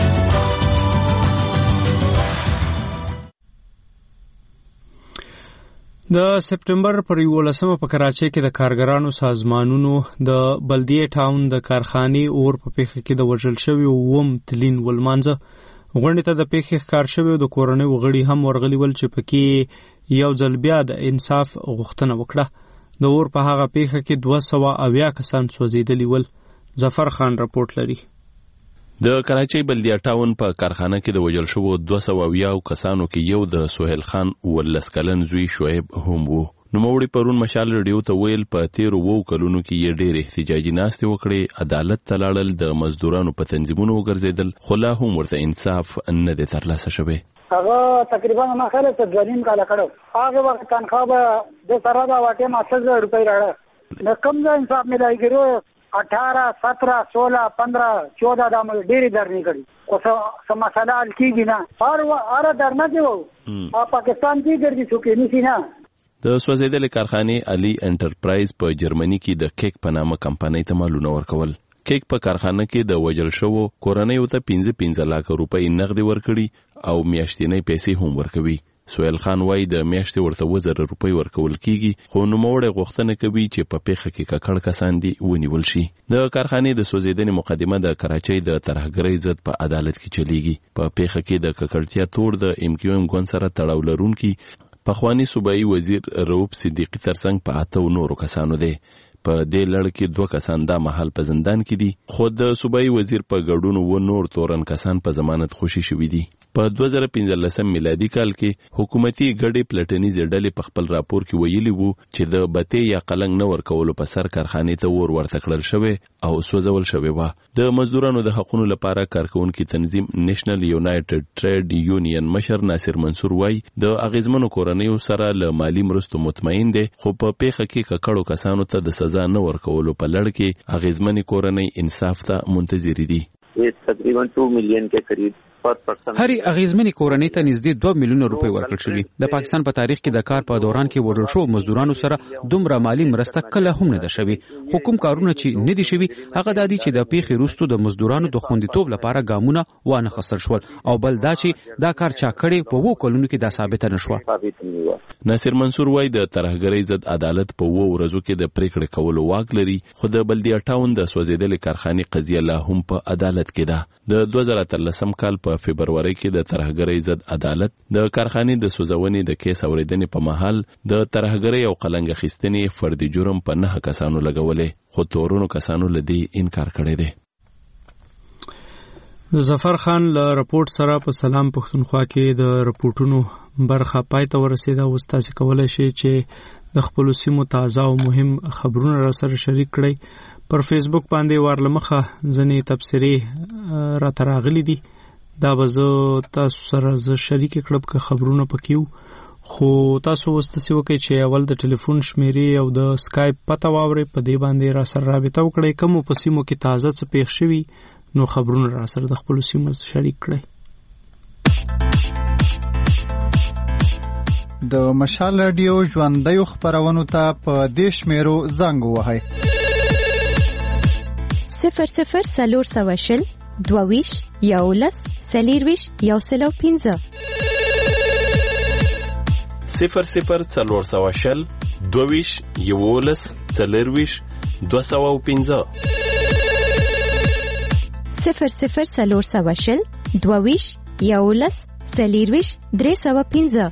د سپټمبر پر 11 په کراچۍ کې د کارګرانو سازمانونو د بلدیه ټاون د کارخانې اور په پیښه کې د وژل شوی ووم تلین ولمانځه. غونډې ته د پیښې ښکار شوی د کورنۍ وغړي هم ورغلي ول چې پکې یو ځل بیا د انصاف غوښتنه وکړه. د اور په هغه پیښه کې 280 کسان سوځېدلي ول. ظفر خان رپورټ لري. د کراچۍ بلدیه ټاون په کارخانه کې د وژل شوو 280 کسانو کې یو د سهیل خان ولس کلن زوی شعیب هم وو. نوموړي پرون مشال ریډیو ته ویل په 13 کلونو کې یې ډېر احتجاجي ناستې وکړې، عدالت ته لاړل، د مزدورانو په تنظیمونو وګرځېدل، خو لا هم ورته انصاف نه دی ترلاسه شوی. هغه تقریبا ما خاله څه 2 کال کړو. هغه وخت تنخواه به د سره دا واټه ما 8000 روپۍ راړه. د کم ځای انصاف ملای ګرو 18 17 16 15 14 د عمل ډېری درنی کړي. خو څه مسله حل کیږي نه. هر درنه کې وو. پاکستان کې ګرځي څوک نشي نه. د سوځېدلې کارخانې علي انټرپرایز په جرمني کې د کیک په نامه کمپنۍ ته مالونه ورکول. کیک په کارخانه کې د وژل شوو کورنیو ته 15 لک روپۍ نغدي ورکړي او میاشتنۍ پیسې هم ورکوي. سهیل خان وايي د میاشتې ورته 1000 روپۍ ورکول کیږي، خو نوموړی غوښتنه کوي چې په پیښه کې ککړ کسان دي ونیول شي. د کارخانې د سوځېدنې مقدمه د کراچۍ د ترهګرۍ ضد په عدالت کې چلیږي. په پیښه کې د ککړتیا تور د MQM ګوند سره تړاو لرونکي پخوانی صوبایي وزیر رؤوف صدیقي ترڅنګ په 8 نورو کسانو دی. په دې لړ کې 2 کسان دا مهال په زندان کې دي، خو د صوبایي وزیر په ګډون و نور تورن کسان په ضمانت خوشي شوي دي. په 2015 میلادي کال کې حکومتي ګډې پلټنیزې ډلې په خپل راپور کې ویلي وو چې د بتې یا قلنګ نه ورکولو په سر کارخانې ته ور ورته کړل شوی او سوځول شوی و. د مزدورانو د حقوقو لپاره کارکونکو تنظیم نېشنل یونایټډ ټریډ یونین مشر ناصر منصور وايي د اغیزمنو کورنیو سره له مالی مرستو مطمئن دي، خو په پیښه کې ککړو کسانو ته د سزا نه ورکولو په لړ کې اغیزمنې کورنۍ انصاف ته منتظر دي. تقریبا 2 ملیون کې قریب هرې اغیزمنې کورنۍ ته نږدې 2 میلیونه روپۍ ورکړل شوې. د پاکستان په تاریخ کې د کار په دوران کې وژل شوو مزدورانو سره دومره مالی مرسته کله هم نه ده شوې. خو کوم کارونه چې نه دي شوي هغه دا دي چې د پیښې وروسته د مزدورانو د خوندیتوب لپاره ګامونه وانه خسر شول، او بل دا چې دا کار چا کړی په 2 کلونو کې دا ثابت نه شو. ناصر منصور وايي د ترهګرۍ ضد عدالت په 2 ورځو کې د پریکړې کولو واک لري، خو د بلدیه ټاون د سوځېدلې کارخانې قضیه لا هم په عدالت کې ده. د 2013 کال په فبرवरी کې د ترهګرۍ ضد عدالت د کارخانې د سوځونې د کیس اوریدنې په مهال د ترهګرۍ او قلنګ اخیستنې فردي جرم په 9 کسانو لګولې، خو تورونو کسانو لدی انکار کړی دی. د ظفر خان له رپورت سره په سلام پښتونخوا کې د رپورټونو برخه پای ته ورسېده. اوس تاسو کولی شئ چې د خپلو سیمو تازه او مهم خبرونه را سره شریک کړئ. پر فیسبوک باندې ورلمخه ځنې تبصرې را تراغلي دي، دا به زه تاسو سره شریک کړم که خبرونه پکې وو. خو تاسو اوس تاسې وکړئ چې اول د ټلیفون شمیرې او د سکایپ پته واورئ، په دې باندې را سره رابطه وکړئ. کومو په سیمو کې تازه څه پیښ شوي نو خبرونه را سره د خپلو سیمو شریک کړئ. د مشال رادیو ژوندیو خبرونو ته په دې شمیرو زنګ ووهئ: 00 22 11 40 105 00 420 22 11 40 205 00 420 22 11 40 305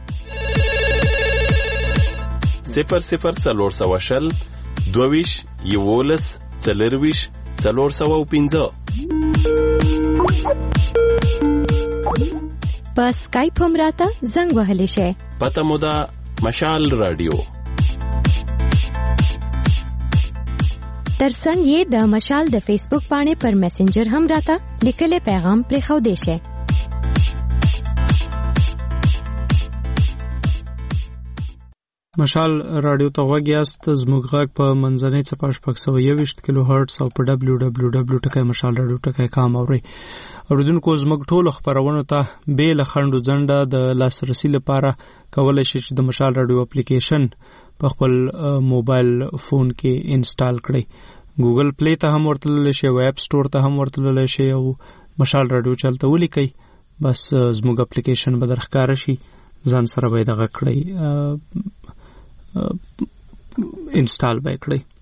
00 420 22 11 40 305 په اسکایپ هم راته زنګ وهلی شئ. پته مو ده مشال رادیو. ترڅنګ یې د مشال د فیسبوک باندې پر میسنجر هم راته لیکلي پیغام پرېښودی شئ. مشال رادیو ته غوږ یاست. زموږ غږ په منځنۍ څپه 621 کیلو هرتز او په www.mashalradio.com اورئ. اوریدونکو زموږ ټولو خپرونو ته بې له خنډو ځنډه د لاسرسي لپاره کولی شئ چې د مشال رادیو اپلیکیشن په خپل موبایل فون کې انسټال کړئ. ګوګل پلی ته هم ورتللی شئ او اپ سټور ته هم ورتللی شئ او مشال رادیو چلته ولیکئ. بس زموږ اپلیکیشن به درښکاره شي، ځان سره به یې دغه کړئ، انسټال به یې کړئ.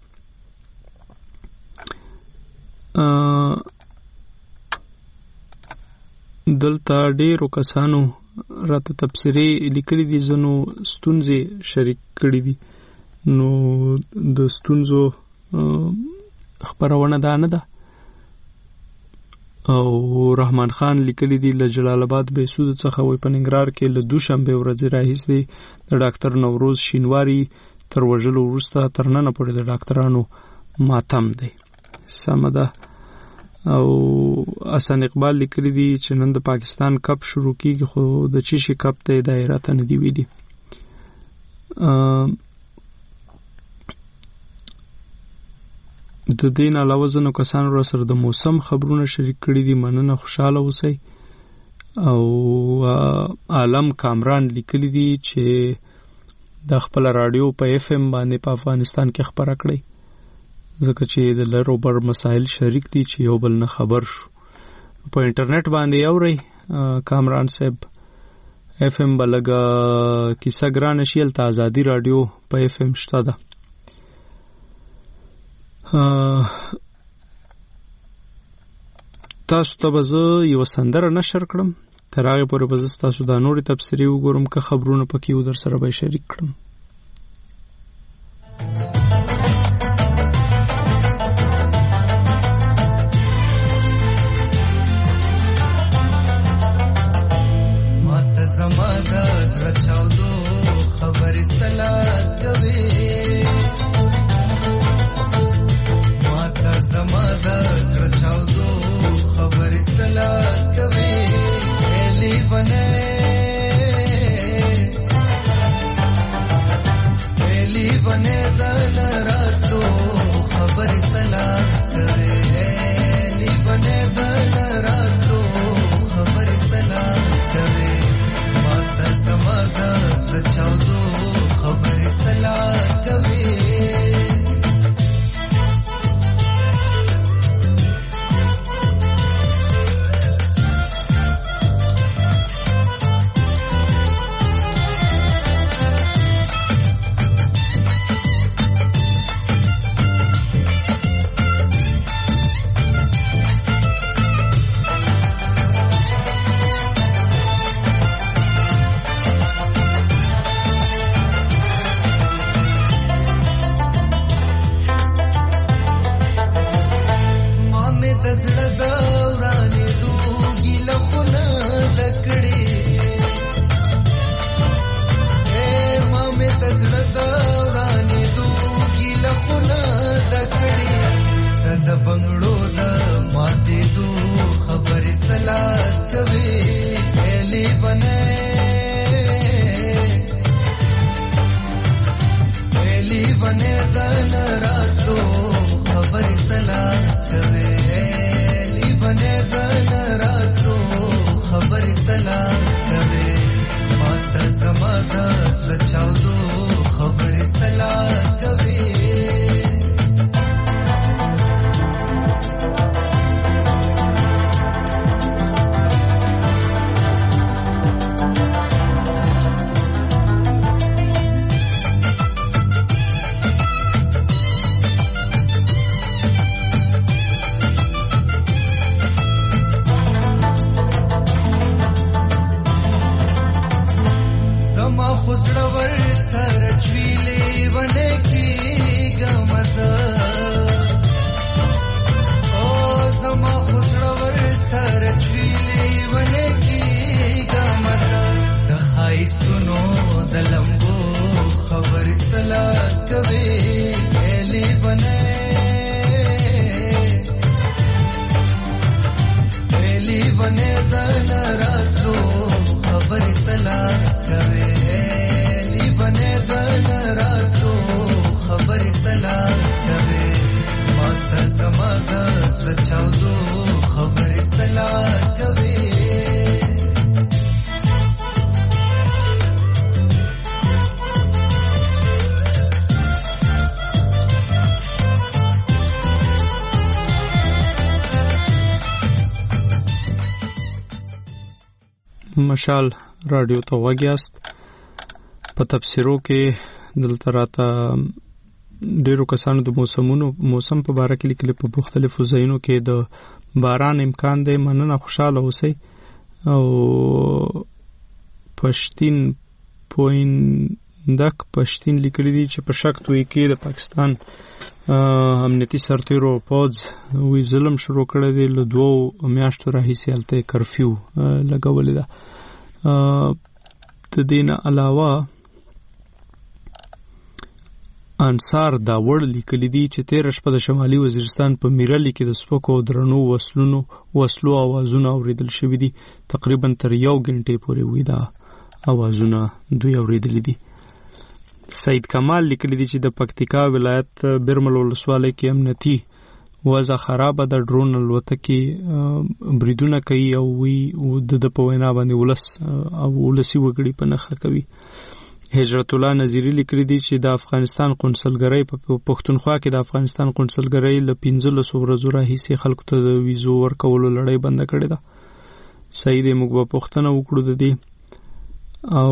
دلته ډیرو کسانو راته تبصرې لیکلي دي، ځینو ستونزې شریک کړي دي. نو د ستونزو خپرونه دا نه ده. او رحمان خان لیکلی دی له جلال آباد بهسود څخه وای په ننګرهار کې له دوشنبه ورځې راهیسې د ډاکټر نوروز شینواری تر وژلو وروسته تر ننه پورې د ډاکټرانو ماتم دی. سمه ده. او حسن اقبال لیکلی دی چې نن د پاکستان کپ شروع کیږي، خو د چیشي کپ ته دایره ته نه دی ویلي. د دین علاوه ځینو کسانو را سره د موسم خبرونه شریک کړي دي. مننه، خوشاله اوسئ. او عالم کامران لیکلی دي چې د خپل رادیو په اف ام باندې په افغانستان کې خبره کړي، ځکه چې د لرو بر مسائل شریک دي چې یو بل نه خبر شو. په انټرنیټ باندې اورئ کامران صاحب. اف ام بلګه کیسه ګران شیل ته آزادی رادیو په اف ام شته ده. تاسو ته به زه یوه سندره نشر کړم، تر هغې پورې به زه ستاسو دا نورې تبصرې وګورم که خبرونه پکې و در سره به یې شریک کړم. ماته زما د زړه چاودو خبرې سلا کوي، زما د زړه چاودو خبرې سلا کوي. هلی بنه د راتلو خبرې سلا کوي. هلی بنه د راتلو خبرې سلا کوي. ماته زما د زړه چاودو خبرې سلا کوي. ستونو د لمبو خبر سلا کوي الی بنه الی بنه د ناراتو خبر سلا کوي الی بنه د ناراتو خبر سلا کوي ماته سماده سلچاودو خبر سلا کوي مشال رادیو ته وګیاست په تفسیرو کې دلته راته ډیرو کسانو د موسم په باره کې لیکلي په مختلفو ځایونو کې د باران امکان دی مننه خوشاله اوسئ او پښتین لیکلي دي چې په شک توی کې د پاکستان امنیتي سرتیرو پوځ وی ظلم شروع کړی دی له 2 میاشتو راهیسې هلته کرفیو لګولې ده د دې نه علاوه انصار دا وړ لیکلي دي چې 13 شپه د شمالي وزیرستان په میرلی کې د سپکو او درنو وسلو اوازونه اوریدل شوي دي تقریبا تر 1 غنټې پورې وی دا اوازونه دوی اوریدل دي سید کمال لیکلی دی چې د پکتیکا ولایت برمل ولسوالۍ کې امنیتي وضع خرابه د ډرون الوتکې بریدونه کوي او وی د په وینا باندې ولسی وګړي په نخښه کوي هجرت الله نظیری لیکلی دی چې د افغانستان قونسلګرۍ په پښتونخوا کې د افغانستان قونسلګرۍ له 15 ورځو راهیسې خلکو ته د ویزو ورکولو لړۍ بنده کړې ده صحیح دی موږ به پوښتنه وکړو د دې او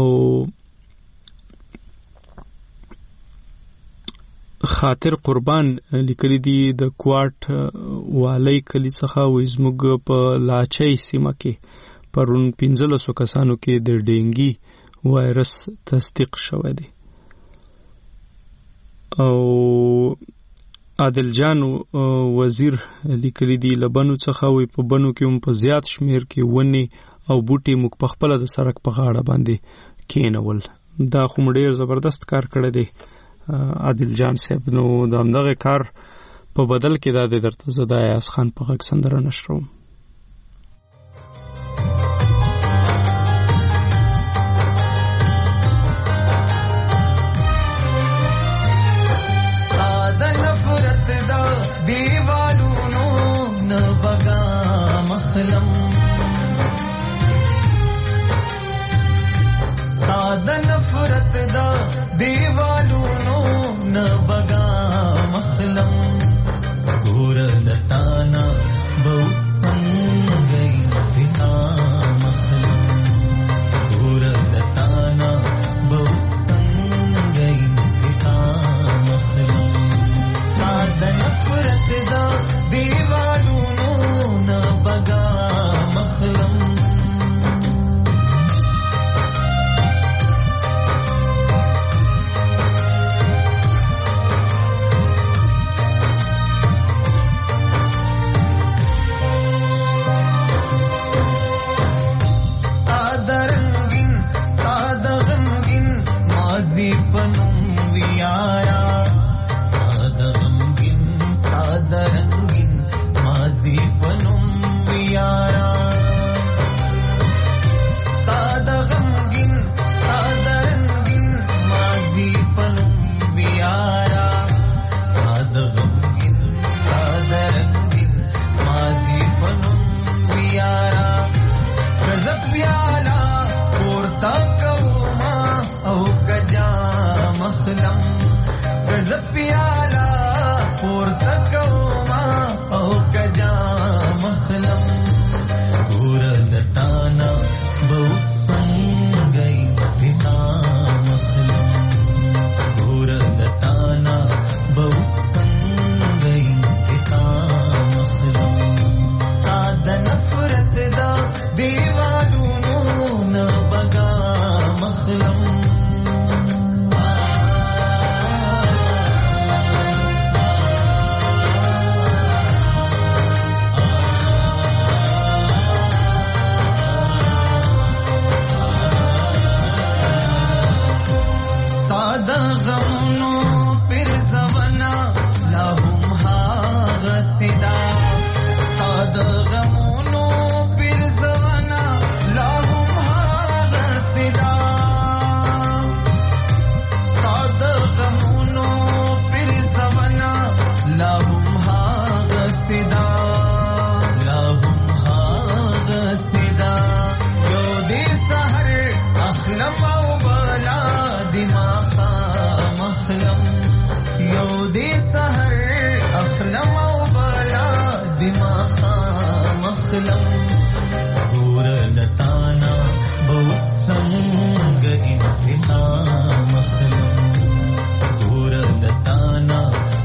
خاطر قربان لیکلی دی د کوارټ والی کلی څخه وې زموږ په لاچۍ سیمه کې پرون 15 کسانو کې د ډینګي وایرس تصدیق شوی دی او عادل جان وزیر لیکلی دی لبنو څخه وې په بنو کې هم په زیات شمیر کې ونی او بوټي مخ په خپل د سړک په غاړه باندې کېنول دا خو ډیر زبردست کار کړی دی عادل جان صاحب نو دغه کار په بدل کې د درته زدا یاس خان په غږ سندره نشروم نفرت دا دیوالونو نه بغا مخلم ساده نفرت دا دیوالونو نه بغا مخلم ګور لتانا بو څنګه انتها مخلم ګور لتانا بو څنګه انتها مخلم ساده نفرت دا دیوالونو نه بغا مخلم दीपनम वियारा सादा रंगीन माजी पनम वियारा सादा रंगीन माजी पनम वियारा सादा रंगीन माजी पनम वियारा गजब प्याला कोरता कौमा او کجا مخلم گزب پیالا پورتا کوما او کجا مخلم گور لتانا بو سنگئی پیتا مخلم گور لتانا بو سنگئی پیتا مخلم ساده نفرت دا دیوالونو نبگا مخلم غمونو پر زونا لا هم هاغه صدا ستا د غمونو پر زونا لا هم هاغه صدا ستا د غمونو پر زونا لا هم هاغه صدا لا هم هاغه صدا یو دې سحر اخلم او بلا دماغا مخلم یو دې سحر اخلم او بلا دماغا مخلم ګور لتانا بوسنګ انتها مخلم ګور لتانا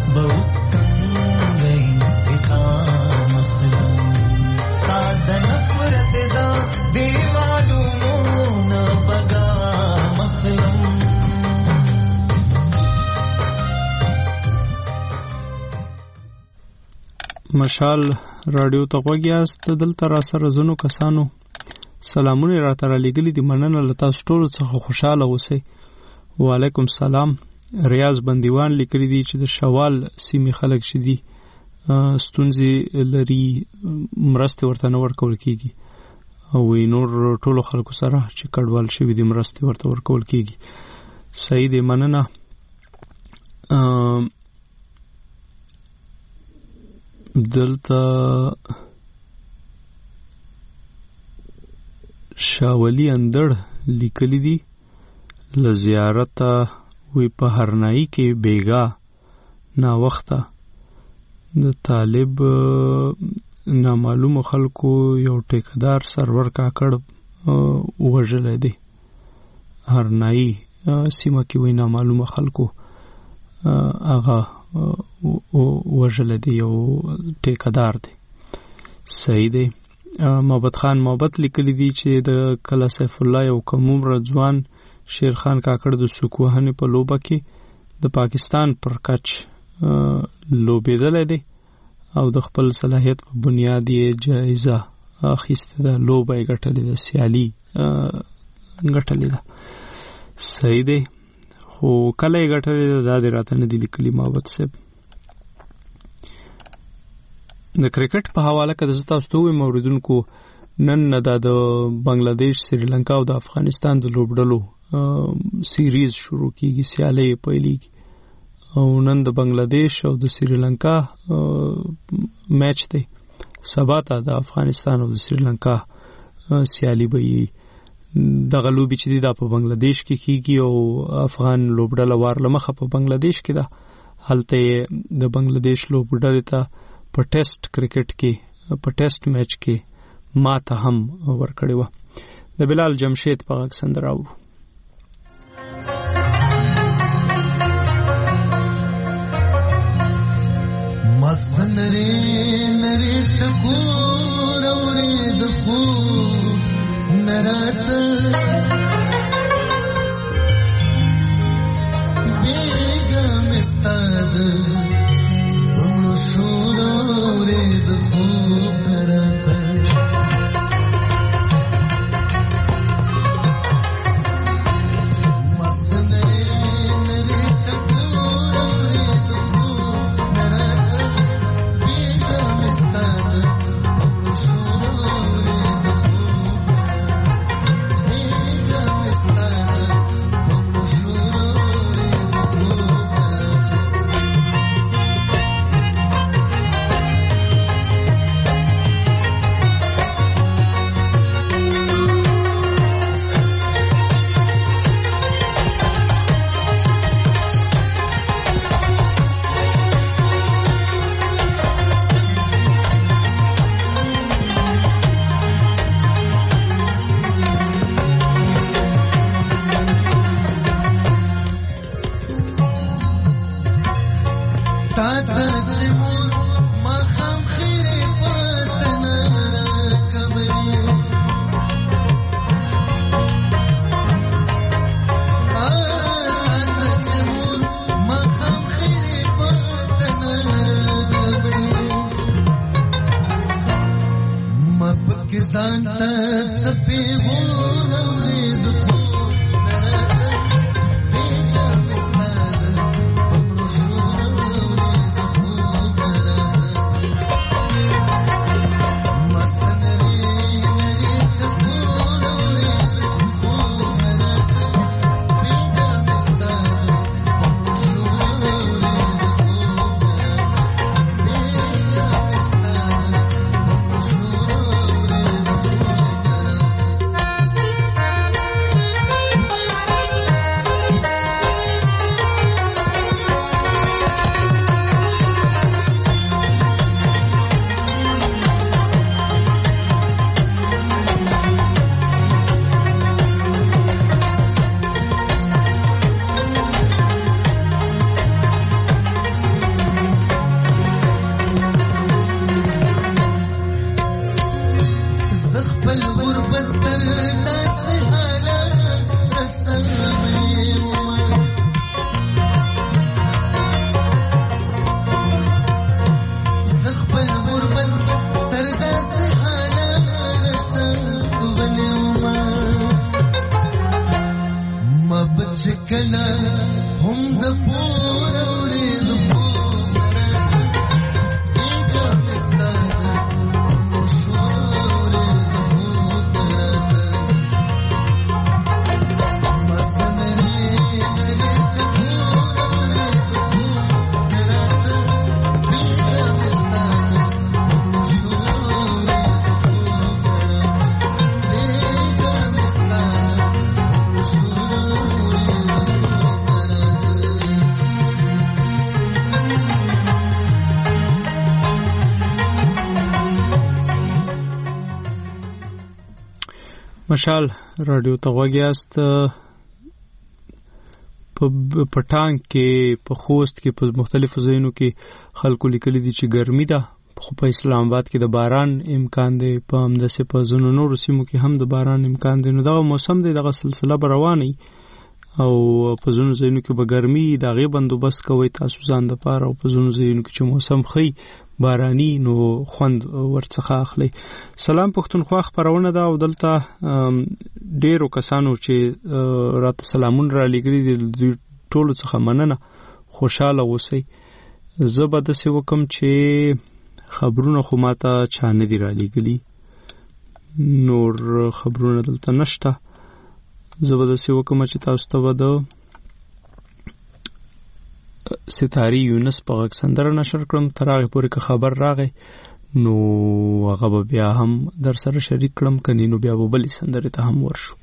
بوسنګ انتها مخلم ساده نفرت دا دیوالو نه بغا مخلم. مشال رادیو ته غوږ یاست. دلته را سره ځینو کسانو سلامونه راته رالیږلي دي. مننه له تاسو ټولو څخه خوشحاله اوسئ. وعلیکم سلام. ریاض بندیوان لیکلي دي چې د شوال سیمې خلک چې دي ستونزې لري، مرستې ورته نه ورکول کېږي او نور ټولو خلکو سره چې کډوال شوي دي مرستې ورته ورکول کېږي. صحیح دی، مننه. دلته شاولی اندړ لیکلی دي له زیارته وی په هرنایي کې بیګا نا وخته د طالب نامعلوم خلکو یو ټیکدار سرور کاکړ وژلی دی. هرنایي سیمه کې وی نامعلوم خلکو هغه وژلی دی، یو ټیکدار دی. صحیح دی. محبت خان محبت لیکلی دی چې د کله سیف الله یو کموم رضوان شیر خان کاکړ د سوکوهنې په لوبه کې د پاکستان پر کچ لوبېدلی دی او د خپل صلاحیت په بنیاد یې جایزه اخیستې ده، لوبه یې ګټلې ده، سیالي ګټلې ده. صحیح دی، خو کله یې ګټلې ده دا دې راته نه دي لیکلي محبت صاحب. د کرکټ په حواله که د زه تاسو ته ووایم اوریدونکو، نن دا د بنګلادیش، سریلانکا او د افغانستان د لوبډلو سیریز شروع کیږي، سیالۍ یې پیلېږي او نن د بنګلادیش او د سریلانکا میچ دی. سبا ته د افغانستان او د سریلانکا سیالي به وي. دغه لوبې چې دي دا په بنګلادیش کې کیږي او افغان لوبډله وار له مخه په بنګلادیش کې ده. هلته یې د بنګلادیش لوبډلې ته په ټیسټ کرکټ کې په ټیسټ میچ کې ماته هم ورکړې وه. د بلال جمشید په غږ سندره اورو. مسنري نري ټکور اورید خو نرات بیگا مستاد بمړو شور اورید خو نرات کلا هم د پور اورې د خوب بیګا مستا شورې د خوب مسنري نري د پور اورې د خوب بیګا مستا شورې بیګا مستا مشال رادیو ته غوږیاست. په پټان کې په خوست کې په مختلفو ځایونو کې خلکو لیکلي دي چې ګرمي ده، خو په اسلام آباد کې د باران امکان دی، په همداسې په ځینو نورو سیمو کې هم د باران امکان دی. نو دغه موسم دی، دغه سلسله به روانه او په ځینو ځایونو کې به ګرمي د هغې بندوبست کوئ تاسو ځان دپاره، او په ځینو ځایونو کې چې موسم ښی باراني نو خوند ورڅخه اخلي. سلام پښتونخوا خپرونه ده او دلته ډیرو کسانو چې راته سلامون را لېږلي دي، دوی ټولو څخه مننه، خوشحاله اوسئ. زه به داسې وکړم چې خبرونه خو ماته چا نه دي را لېږلي، نور خبرونه دلته نشته. زه به داسې وکړم چې تاسو ته به د ستاري یونس په غږ سندره نشر کړم، تر هغې پورې که خبر راغی نو هغه به بیا هم در سره شریک کړم، کنی نو بیا به بلې سندرې ته هم ورشو.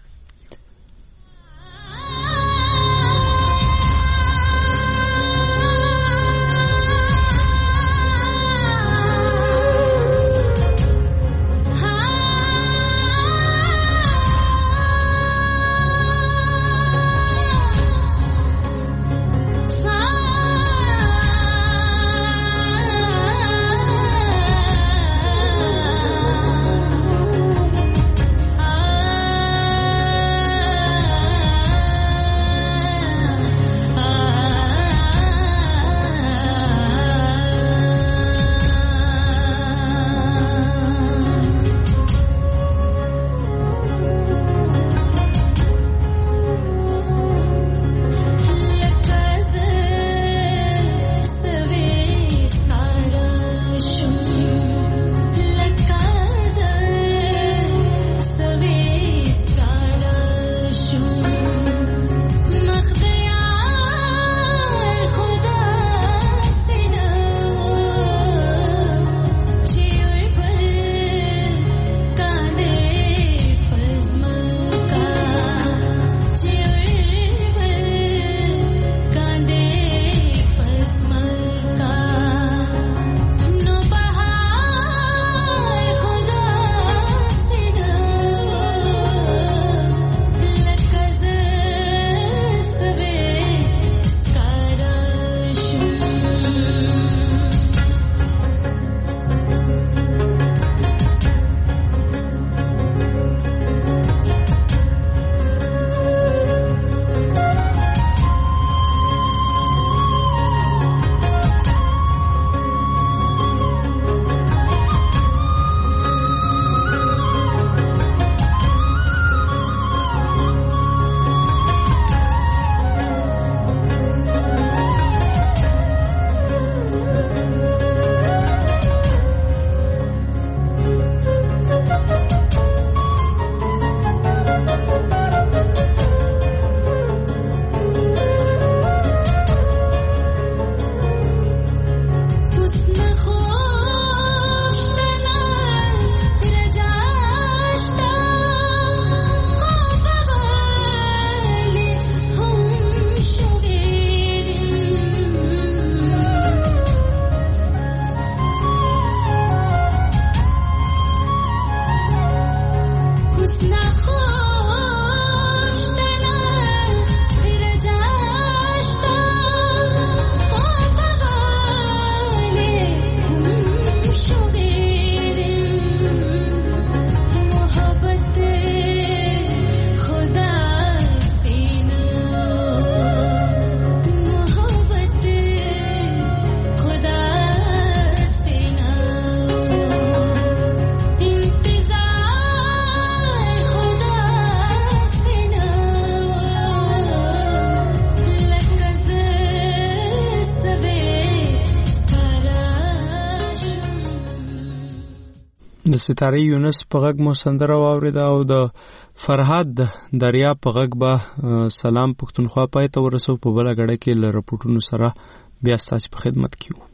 د ستاره یونس په غږ مو سندره واورېده او د فرهاد دریا په غږ به سلام پښتونخوا پای ته ورسو. په بله غړه کې له رپورټونو سره بیا ستاسو په خدمت کې یو.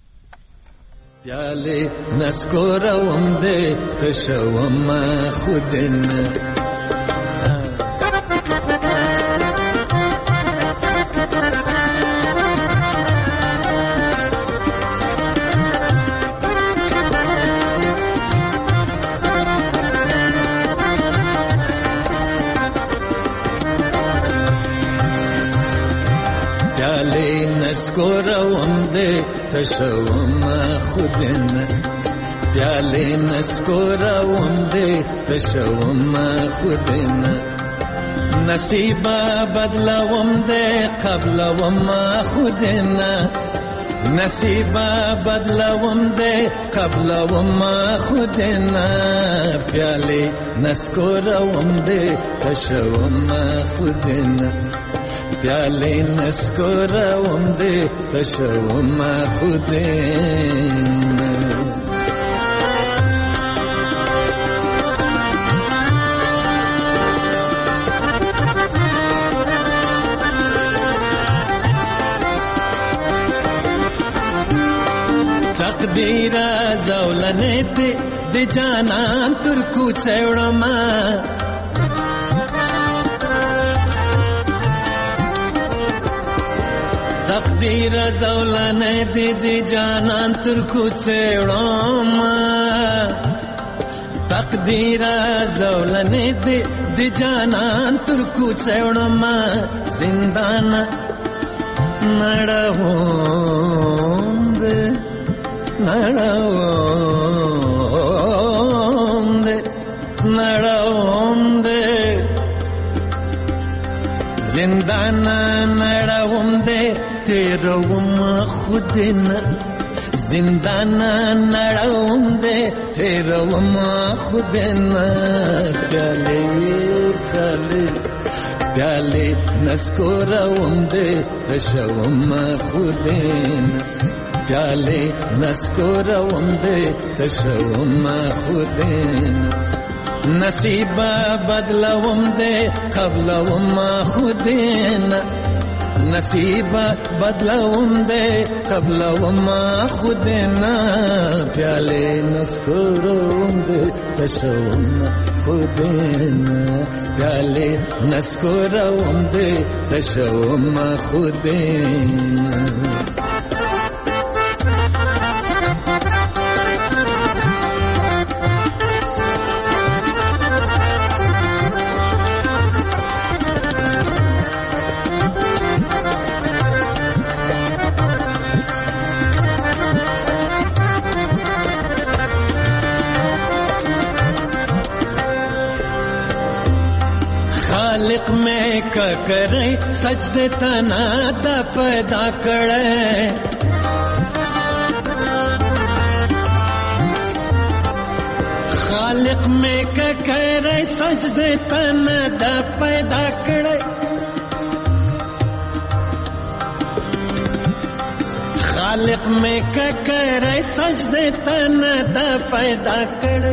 پیاله نسکوروم دې تشوم خودنه پیاله نسکوروم دې تشوم خودنه پیاله نسکوروم دې تشوم خودنه نصیبه بدلوم دې قبلوم خودنه نصیبه بدلوم دې قبلوم خودنه پیاله نسکوروم دې تشوم خودنه پیاله نسکوروم دې تشوم خودنه تقدیر زولنه دې جانان تر کوڅوړما تقدیر زولنه دې جانان تر کوڅوړما تقدیر زولنه دې جانان تر کوڅوړما زندان نړوم دې نړوم دې زندان نړوم دې تیروم خودنه زندان نړوم دې تیروم خودنه پیاله پیاله پیاله نسکوروم دې تشوم خودنه پیاله نسکوروم دې تشوم خودنه نصیبه بدلوم دې قبلوم خودنه نصیبه بدلوم دې قبلوم خودنه پیاله نسکوروم دې تشوم خودنه پیاله نسکوروم دې تشوم خودنه خالق میں کرے سجدے تنا دا پیدا کرے خالق میں کرے سجدے تنا دا پیدا کرے خالق میں کرے سجدے تنا دا پیدا کرے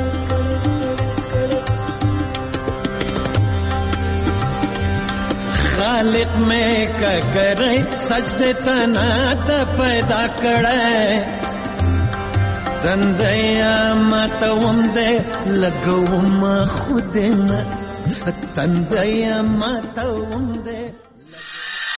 خالق میں کرے سجدے تنا دا پیدا کرے تندیا ماتوم دے لگوم خودنه تندیا ماتوم دے